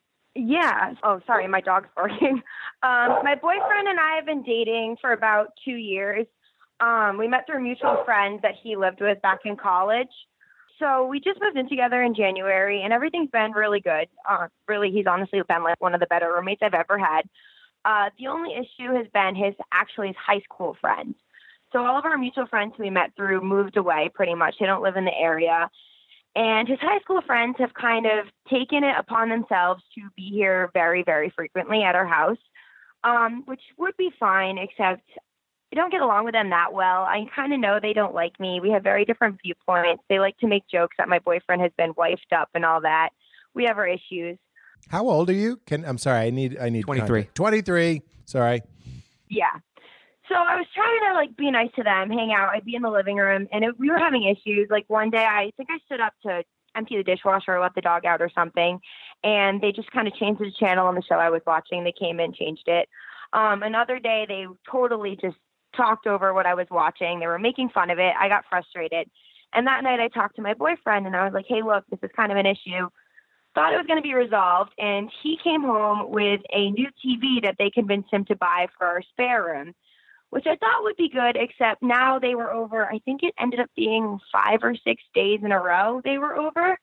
Speaker 12: Yeah. Oh, sorry. My dog's barking. My boyfriend and I have been dating for about 2 years. We met through mutual friends that he lived with back in college. So we just moved in together in January, and everything's been really good. Really, he's honestly been like one of the better roommates I've ever had. The only issue has been his high school friends. So all of our mutual friends we met through moved away pretty much. They don't live in the area. And his high school friends have kind of taken it upon themselves to be here very, very frequently at our house, which would be fine, except I don't get along with them that well. I kind of know they don't like me. We have very different viewpoints. They like to make jokes that my boyfriend has been wifed up and all that. We have our issues.
Speaker 3: How old are you? I'm sorry. I need
Speaker 1: 23.
Speaker 3: Contact. 23. Sorry.
Speaker 12: Yeah. So I was trying to be nice to them, hang out. I'd be in the living room, and we were having issues. Like one day, I think I stood up to empty the dishwasher or let the dog out or something, and they just kind of changed the channel on the show I was watching. They came in, changed it. Another day, they totally just talked over what I was watching. They were making fun of it. I got frustrated. And that night I talked to my boyfriend and I was like, hey, look, this is kind of an issue. Thought it was going to be resolved. And he came home with a new TV that they convinced him to buy for our spare room, which I thought would be good, except now they were over. I think it ended up being 5 or 6 days in a row they were over.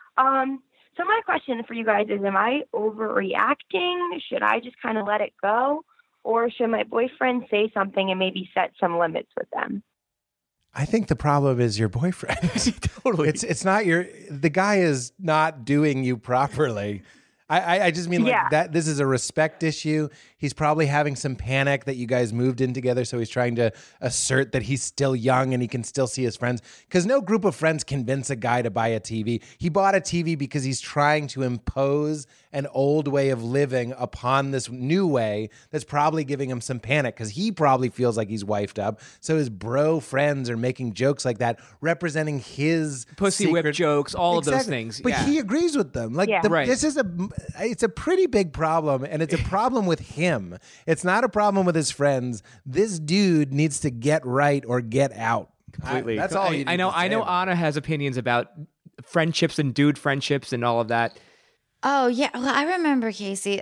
Speaker 12: So my question for you guys is, am I overreacting? Should I just kind of let it go? Or should my boyfriend say something and maybe set some limits with them?
Speaker 3: I think the problem is your boyfriend.
Speaker 1: Totally.
Speaker 3: It's not the guy is not doing you properly. I just mean like that. This is a respect issue. He's probably having some panic that you guys moved in together. So he's trying to assert that he's still young and he can still see his friends. Because no group of friends convince a guy to buy a TV. He bought a TV because he's trying to impose an old way of living upon this new way that's probably giving him some panic because he probably feels like he's wifed up. So his bro friends are making jokes like that, representing his
Speaker 1: pussy whip jokes, all of those things.
Speaker 3: But he agrees with them. Like this is it's a pretty big problem, and it's a problem with him. It's not a problem with his friends. This dude needs to get right or get out.
Speaker 1: Completely.
Speaker 3: That's all.
Speaker 1: I know Anna has opinions about friendships and dude friendships and all of that.
Speaker 5: Oh, yeah. Well, I remember, Casey,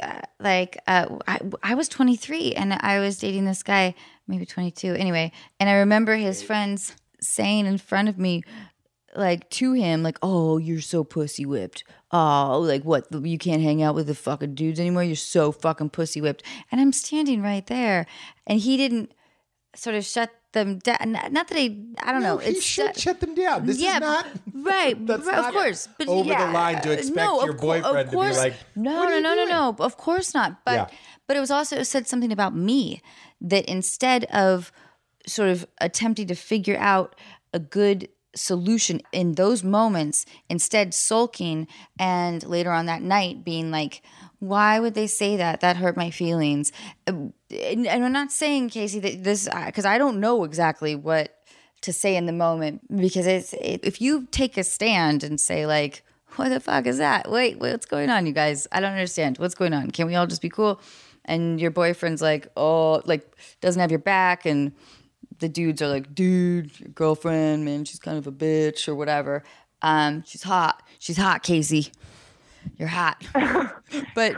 Speaker 5: I was 23 and I was dating this guy, maybe 22. Anyway, and I remember his friends saying in front of me, like to him, like, oh, you're so pussy whipped. Oh, like what? You can't hang out with the fucking dudes anymore. You're so fucking pussy whipped. And I'm standing right there. And he didn't sort of shut them down. Not that I don't know.
Speaker 3: He should shut them down. This is not
Speaker 5: right.
Speaker 3: That's
Speaker 5: right,
Speaker 3: not
Speaker 5: of course. But
Speaker 3: over the line to expect your boyfriend to be like,
Speaker 5: no. Of course not. But it was also, it said something about me that instead of sort of attempting to figure out a good solution in those moments, instead sulking and later on that night being like, why would they say that? That hurt my feelings. And I'm not saying, Casey, that this, because I don't know exactly what to say in the moment, because if you take a stand and say like, what the fuck is that? Wait, what's going on, you guys? I don't understand. What's going on? Can we all just be cool? And your boyfriend's like, oh, like doesn't have your back, and the dudes are like, dude, your girlfriend, man, she's kind of a bitch or whatever. She's hot. She's hot, Casey. You're hot. But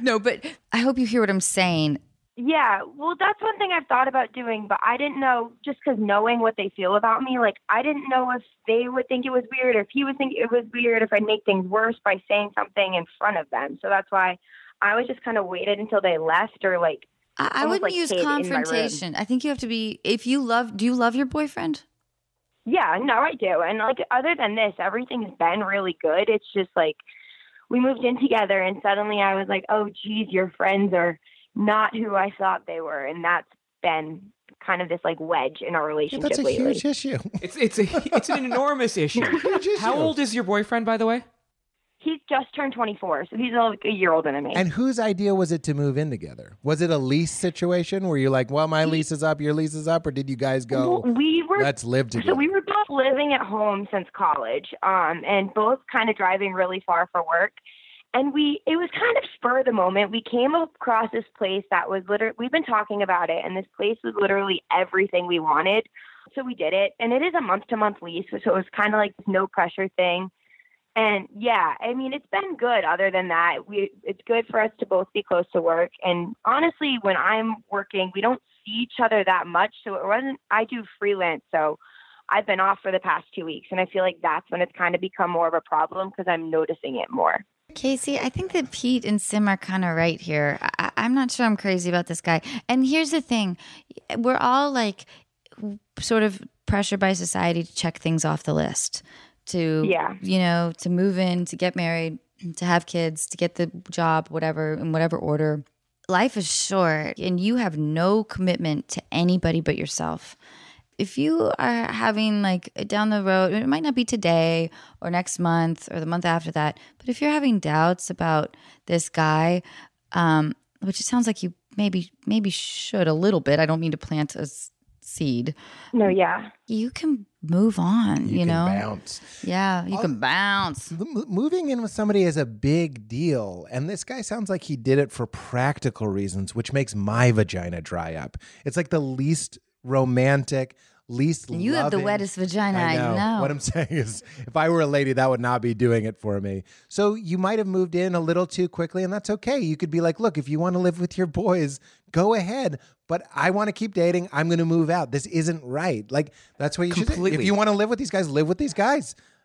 Speaker 5: I hope you hear what I'm saying.
Speaker 12: Yeah, well, that's one thing I've thought about doing, but I didn't know, just because knowing what they feel about me, like, I didn't know if they would think it was weird or if he would think it was weird if I'd make things worse by saying something in front of them. So that's why I was just kind of waited until they left, or like,
Speaker 5: I wouldn't use confrontation. I think you have to be, do you love your boyfriend?
Speaker 12: Yeah, no, I do. And like, other than this, everything's been really good. It's just like, we moved in together and suddenly I was like, oh, geez, your friends are not who I thought they were. And that's been kind of this like wedge in our relationship
Speaker 3: that's a
Speaker 12: lately.
Speaker 3: huge issue.
Speaker 1: It's an enormous issue. How old is your boyfriend, by the way?
Speaker 12: He's just turned 24, so he's like a year older than me.
Speaker 3: And whose idea was it to move in together? Was it a lease situation where you're like, well, my lease is up, your lease is up, or did you guys go, let's live together?
Speaker 12: So we were both living at home since college, and both kind of driving really far for work. And it was kind of spur of the moment. We came across this place that was literally, we've been talking about it, and this place was literally everything we wanted. So we did it, and it is a month-to-month lease, so it was kind of like this no pressure thing. And yeah, I mean, it's been good. Other than that, it's good for us to both be close to work. And honestly, when I'm working, we don't see each other that much. So I do freelance. So I've been off for the past 2 weeks. And I feel like that's when it's kind of become more of a problem because I'm noticing it more.
Speaker 5: Casey, I think that Pete and Sim are kind of right here. I'm not sure I'm crazy about this guy. And here's the thing. We're all like sort of pressured by society to check things off the list. To move in, to get married, to have kids, to get the job, whatever, in whatever order. Life is short and you have no commitment to anybody but yourself. If you are having like down the road, it might not be today or next month or the month after that, but if you're having doubts about this guy, which it sounds like you maybe should a little bit. I don't mean to plant a seed.
Speaker 12: No, yeah.
Speaker 5: You can move on, you know?
Speaker 3: Bounce.
Speaker 5: Yeah, you can bounce.
Speaker 3: Moving in with somebody is a big deal. And this guy sounds like he did it for practical reasons, which makes my vagina dry up. It's like the least romantic, least loving.
Speaker 5: You have the wettest vagina I know.
Speaker 3: What I'm saying is, if I were a lady, that would not be doing it for me. So you might have moved in a little too quickly, and that's okay. You could be like, look, if you want to live with your boys, go ahead. But I want to keep dating. I'm going to move out. This isn't right. Like, that's what you should do. If you want to live with these guys, live with these guys.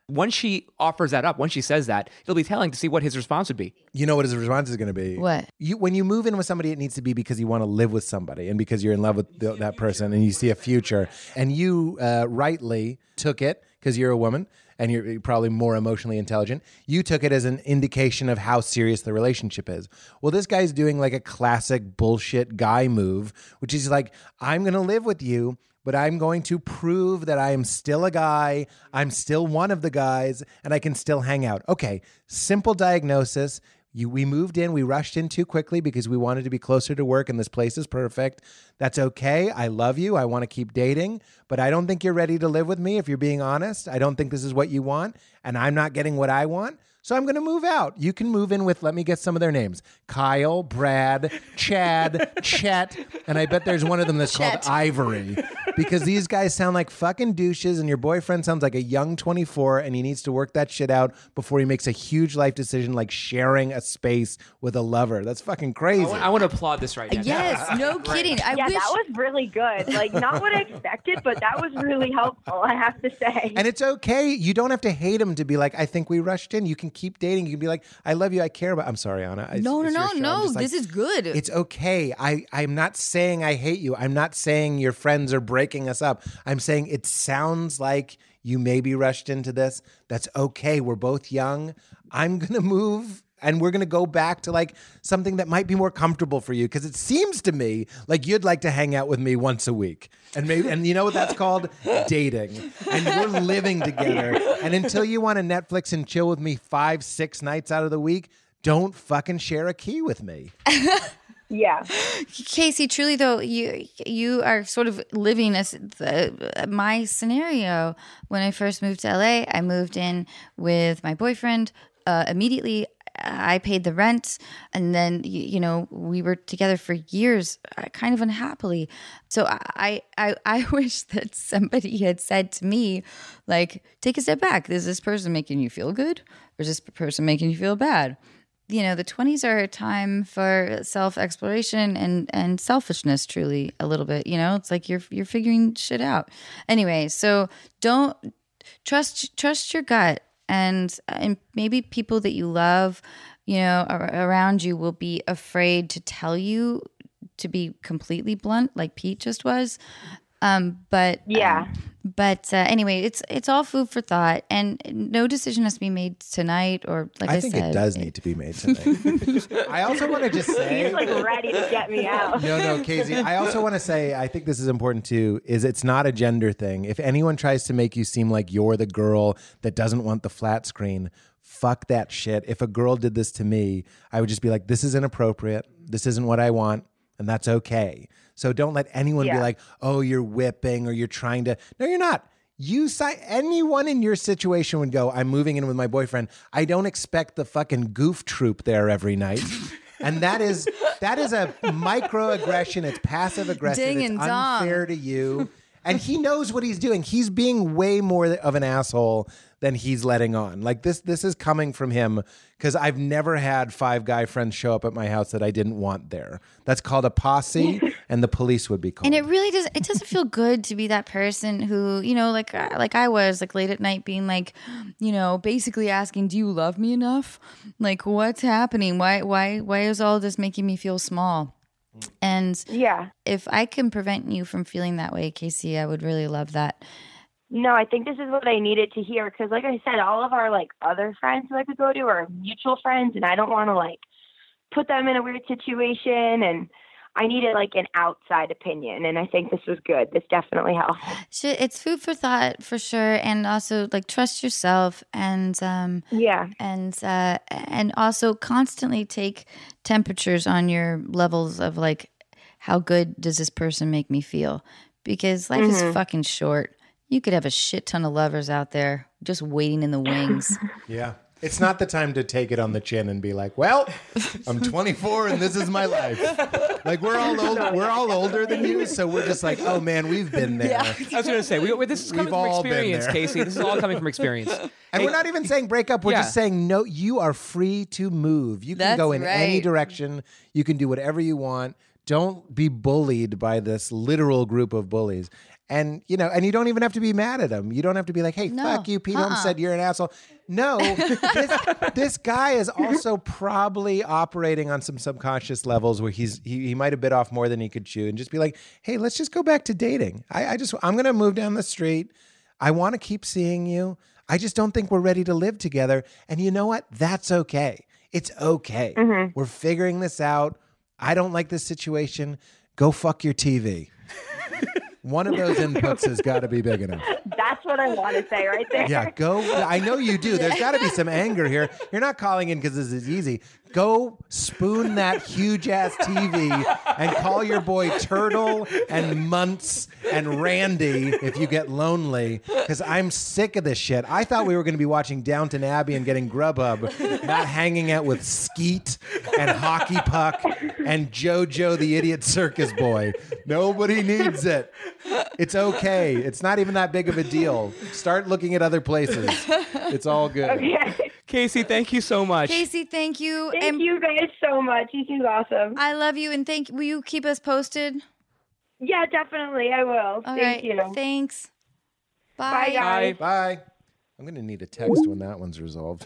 Speaker 1: once she offers that up, once she says that, it'll be telling to see what his response would be.
Speaker 3: You know what his response is going to be?
Speaker 5: What?
Speaker 3: When you move in with somebody, it needs to be because you want to live with somebody and because you're in love with that person and you see a future. And you rightly took it, because you're a woman and you're probably more emotionally intelligent, you took it as an indication of how serious the relationship is. Well, this guy's doing like a classic bullshit guy move, which is like, I'm going to live with you, but I'm going to prove that I am still a guy, I'm still one of the guys, and I can still hang out. Okay, simple diagnosis. We moved in, we rushed in too quickly because we wanted to be closer to work and this place is perfect. That's okay. I love you. I want to keep dating, but I don't think you're ready to live with me if you're being honest. I don't think this is what you want, and I'm not getting what I want. So I'm going to move out. You can move in with, let me get some of their names. Kyle, Brad, Chad, Chet, and I bet there's one of them that's called Ivory. Because these guys sound like fucking douches and your boyfriend sounds like a young 24 and he needs to work that shit out before he makes a huge life decision like sharing a space with a lover. That's fucking crazy.
Speaker 1: I want to applaud this right now.
Speaker 5: Yes, no kidding.
Speaker 12: That was really good. Like, not what I expected, but that was really helpful, I have to say.
Speaker 3: And it's okay. You don't have to hate him to be like, I think we rushed in. You can keep dating. You can be like, I love you. I care about. I'm sorry, Anna.
Speaker 5: No.
Speaker 3: Like,
Speaker 5: this is good.
Speaker 3: It's okay. I'm not saying I hate you. I'm not saying your friends are breaking us up. I'm saying it sounds like you maybe rushed into this. That's okay. We're both young. I'm going to move and we're going to go back to like something that might be more comfortable for you. Because it seems to me like you'd like to hang out with me once a week. And you know what that's called? Dating. And we're living together. And until you want to Netflix and chill with me 5-6 nights out of the week, don't fucking share a key with me.
Speaker 12: Yeah.
Speaker 5: Casey, truly though, you are sort of living my scenario. When I first moved to LA, I moved in with my boyfriend. Immediately, I paid the rent, and then we were together for years, kind of unhappily. So I wish that somebody had said to me, like, take a step back. Is this person making you feel good, or is this person making you feel bad? The 20s are a time for self-exploration and selfishness, truly, a little bit. It's like you're figuring shit out. Anyway, so don't trust your gut, and maybe people that you love, around you will be afraid to tell you, to be completely blunt, like Pete just was. But anyway, it's all food for thought, and no decision has to be made tonight, or like I
Speaker 3: think
Speaker 5: said,
Speaker 3: it does need to be made tonight. I also want to just say,
Speaker 12: he's like ready to get me out.
Speaker 3: No, Casey. I also want to say, I think this is important too. Is it's not a gender thing. If anyone tries to make you seem like you're the girl that doesn't want the flat screen, fuck that shit. If a girl did this to me, I would just be like, this is inappropriate. This isn't what I want, and that's okay. So don't let anyone be like, oh, you're whipping or you're trying to. No, you're not. Anyone in your situation would go, I'm moving in with my boyfriend. I don't expect the fucking goof troop there every night. And that is a microaggression. It's passive aggressive.
Speaker 5: Ding
Speaker 3: it's
Speaker 5: and dong.
Speaker 3: Unfair to you. And he knows what he's doing. He's being way more of an asshole than he's letting on. Like this is coming from him, because I've never had 5 guy friends show up at my house that I didn't want there. That's called a posse, and the police would be called.
Speaker 5: And it really doesn't. It doesn't feel good to be that person who, like I was, like late at night, being like, basically asking, "Do you love me enough? Like, what's happening? Why is all this making me feel small?" And if I can prevent you from feeling that way, Casey, I would really love that.
Speaker 12: No, I think this is what I needed to hear, because like I said, all of our like other friends who I could go to are mutual friends, and I don't want to like put them in a weird situation, and I needed like an outside opinion, and I think this was good. This definitely helped.
Speaker 5: It's food for thought for sure, and also like trust yourself, and and also constantly take temperatures on your levels of like, how good does this person make me feel? Because life is fucking short. You could have a shit ton of lovers out there just waiting in the wings.
Speaker 3: Yeah. It's not the time to take it on the chin and be like, well, I'm 24 and this is my life. Like we're all older than you, so we're just like, oh man, we've been there.
Speaker 1: Yeah. I was going to say, this is coming from experience, Casey. This is all coming from experience.
Speaker 3: And we're not even saying break up. We're just saying, no, you are free to move. You can go in any direction. You can do whatever you want. Don't be bullied by this literal group of bullies. And, you know, and you don't even have to be mad at them. You don't have to be like, hey, fuck you, Pete Holmes said you're an asshole. No, this guy is also probably operating on some subconscious levels where he might have bit off more than he could chew, and just be like, hey, let's just go back to dating. I'm going to move down the street. I want to keep seeing you. I just don't think we're ready to live together. And you know what? That's okay. It's okay.
Speaker 12: Mm-hmm.
Speaker 3: We're figuring this out. I don't like this situation. Go fuck your TV. One of those inputs has got to be big enough.
Speaker 12: That's what I want to say right there.
Speaker 3: Yeah, go. I know you do. There's got to be some anger here. You're not calling in because this is easy. Go spoon that huge-ass TV and call your boy Turtle and Muntz and Randy if you get lonely, because I'm sick of this shit. I thought we were going to be watching Downton Abbey and getting Grubhub, not hanging out with Skeet and Hockey Puck and JoJo the Idiot Circus Boy. Nobody needs it. It's okay. It's not even that big of a deal. Start looking at other places. It's all good.
Speaker 12: Okay.
Speaker 1: Casey, thank you so much.
Speaker 5: Casey, thank you.
Speaker 12: Thank you guys so much. You seem awesome.
Speaker 5: I love you, and will you keep us posted?
Speaker 12: Yeah, definitely. I will. Thank you.
Speaker 5: Thanks. Bye.
Speaker 12: Bye, guys.
Speaker 3: Bye. I'm going to need a text when that one's resolved.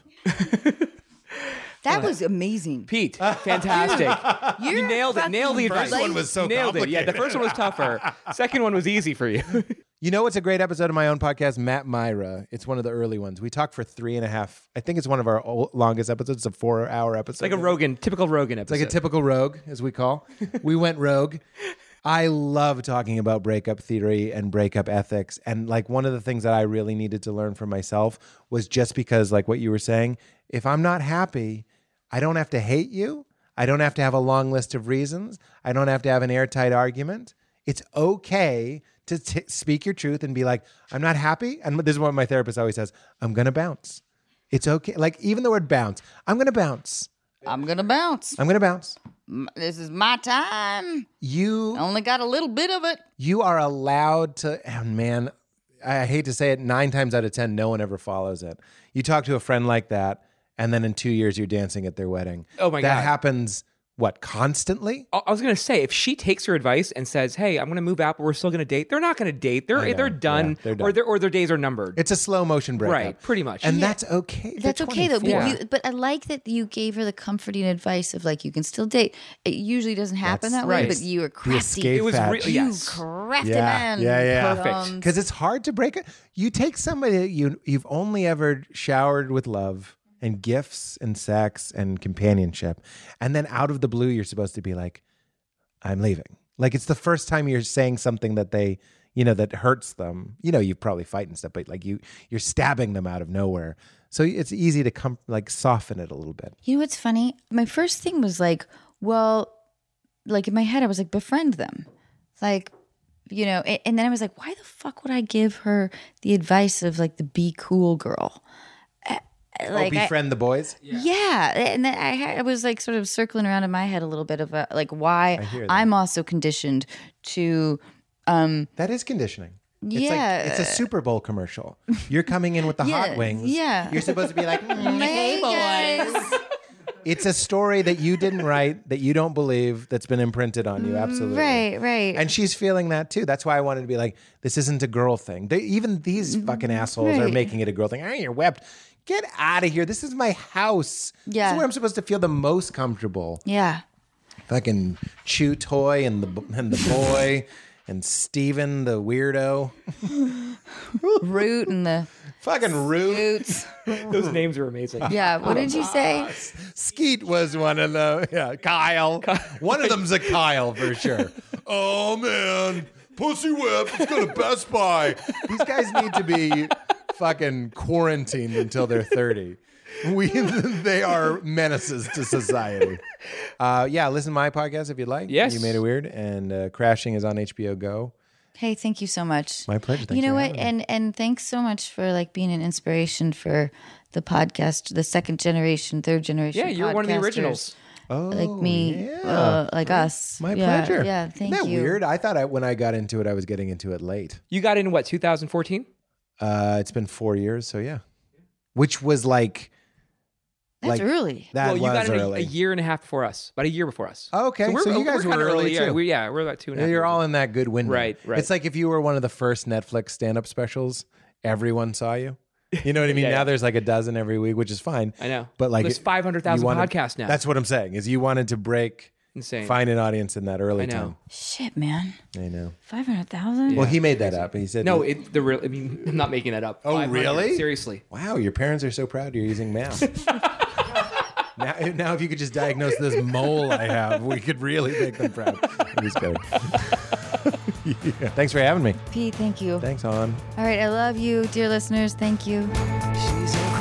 Speaker 5: That was amazing.
Speaker 1: Pete, fantastic. You nailed it. Nailed the advice.
Speaker 3: First one was so
Speaker 1: Nailed it. Yeah, the
Speaker 3: complicated.
Speaker 1: first one was tougher. Second one was easy for you.
Speaker 3: You know what's a great episode of my own podcast? Matt Myra. It's one of the early ones. We talked for 3.5. I think it's one of our longest episodes. It's a 4-hour episode.
Speaker 1: It's like a Rogan, typical Rogan episode.
Speaker 3: It's like a typical rogue, as we call. We went rogue. I love talking about breakup theory and breakup ethics. And like one of the things that I really needed to learn for myself was just because, like what you were saying, if I'm not happy, I don't have to hate you. I don't have to have a long list of reasons. I don't have to have an airtight argument. It's okay to speak your truth and be like, I'm not happy. And this is what my therapist always says, I'm going to bounce. It's okay. Like even the word bounce, I'm going to bounce.
Speaker 5: I'm going to bounce.
Speaker 3: I'm going to bounce.
Speaker 5: This is my time.
Speaker 3: You
Speaker 5: only got a little bit of it.
Speaker 3: You are allowed to, oh man, I hate to say it, 9 times out of 10, no one ever follows it. You talk to a friend like that, and then in 2 years, you're dancing at their wedding.
Speaker 1: Oh my God.
Speaker 3: That happens, what, constantly?
Speaker 1: I was going to say, if she takes her advice and says, hey, I'm going to move out, but we're still going to date, they're not going to date. They're done,
Speaker 3: Yeah, they're done.
Speaker 1: or their days are numbered.
Speaker 3: It's a slow motion breakup.
Speaker 1: Right, pretty much.
Speaker 3: And that's okay.
Speaker 5: That's
Speaker 3: They're
Speaker 5: okay though.
Speaker 3: 24.
Speaker 5: But I like that you gave her the comforting advice of like you can still date. It usually doesn't happen
Speaker 3: That's
Speaker 5: that way,
Speaker 1: right.
Speaker 5: but you were
Speaker 3: The
Speaker 5: crafty.
Speaker 3: escape
Speaker 1: It was
Speaker 3: hatch.
Speaker 1: really, yes.
Speaker 5: Crafty
Speaker 3: Yeah,
Speaker 5: man.
Speaker 3: yeah.
Speaker 1: Perfect.
Speaker 3: Because it's hard to break it. You take somebody that you've only ever showered with love and gifts and sex and companionship, and then out of the blue, you're supposed to be like, I'm leaving. Like it's the first time you're saying something that they, that hurts them. You probably fight and stuff, but like you're stabbing them out of nowhere. So it's easy to soften it a little bit.
Speaker 5: You know what's funny? My first thing was like, well, like in my head, I was like, befriend them. Like, and then I was like, why the fuck would I give her the advice of like the be cool girl?
Speaker 3: Befriend the boys?
Speaker 5: Yeah. And then I was like sort of circling around in my head a little bit of like why
Speaker 3: I hear that.
Speaker 5: I'm also conditioned to.
Speaker 3: That is conditioning.
Speaker 5: Yeah.
Speaker 3: It's a Super Bowl commercial. You're coming in with the hot wings.
Speaker 5: Yeah.
Speaker 3: You're supposed to be like,
Speaker 5: Hey boys.
Speaker 3: It's a story that you didn't write, that you don't believe, that's been imprinted on you. Absolutely.
Speaker 5: Right.
Speaker 3: And she's feeling that too. That's why I wanted to be like, this isn't a girl thing. Even these fucking assholes are making it a girl thing. You're wept. Get out of here. This is my house.
Speaker 5: Yeah.
Speaker 3: This is where I'm supposed to feel the most comfortable.
Speaker 5: Yeah.
Speaker 3: Fucking Chew Toy and the boy and Steven the weirdo.
Speaker 5: Root and the
Speaker 3: fucking Root.
Speaker 5: Roots.
Speaker 1: Those names are amazing.
Speaker 5: Yeah. What did you say?
Speaker 3: Skeet was one of them. Yeah. Kyle. One of them's a Kyle for sure. Oh man. Pussy whip. Let's go to Best Buy. These guys need to be fucking quarantined until they're 30. They are menaces to society. Listen to my podcast if you'd like.
Speaker 1: Yes.
Speaker 3: You Made It Weird. And Crashing is on HBO Go.
Speaker 5: Hey, thank you so much.
Speaker 3: My pleasure. Thanks
Speaker 5: you know
Speaker 3: for
Speaker 5: what?
Speaker 3: having me.
Speaker 5: And thanks so much for like being an inspiration for the podcast, the second generation, third generation.
Speaker 1: Yeah, you're one of the
Speaker 5: podcasters.
Speaker 1: originals.
Speaker 3: Oh,
Speaker 5: Like me,
Speaker 3: yeah.
Speaker 5: like us.
Speaker 3: My
Speaker 5: Yeah,
Speaker 3: pleasure.
Speaker 5: Yeah, thank
Speaker 3: Isn't that
Speaker 5: you.
Speaker 3: weird? I thought when I got into it, I was getting into it late.
Speaker 1: You got in what, 2014?
Speaker 3: It's been 4 years, so yeah. Which was like
Speaker 5: That's early.
Speaker 3: That
Speaker 1: well, you
Speaker 3: was
Speaker 1: got it
Speaker 3: early.
Speaker 1: a year and a half before us. About a year before us.
Speaker 3: Oh, okay, so you guys were
Speaker 1: kinda
Speaker 3: early too.
Speaker 1: We're about 2.5 years.
Speaker 3: You're all in that good window.
Speaker 1: Right.
Speaker 3: It's like if you were one of the first Netflix stand-up specials, everyone saw you. You know what I mean? Now there's like a dozen every week, which is fine.
Speaker 1: I know.
Speaker 3: But like
Speaker 1: there's 500,000 podcasts now.
Speaker 3: That's what I'm saying, is you wanted to find an audience in that early time.
Speaker 5: Shit, man.
Speaker 3: I know.
Speaker 5: 500,000?
Speaker 3: Well, he made that up. He said
Speaker 1: no. I'm not making that up.
Speaker 3: Oh,
Speaker 1: 500,
Speaker 3: really?
Speaker 1: Seriously.
Speaker 3: Wow, your parents are so proud you're using math. Now, if you could just diagnose this mole I have, we could really make them proud. I'm just kidding. Yeah. Thanks for having me.
Speaker 5: Pete, thank you.
Speaker 3: Thanks, Han.
Speaker 5: All right, I love you, dear listeners. Thank you.
Speaker 13: She's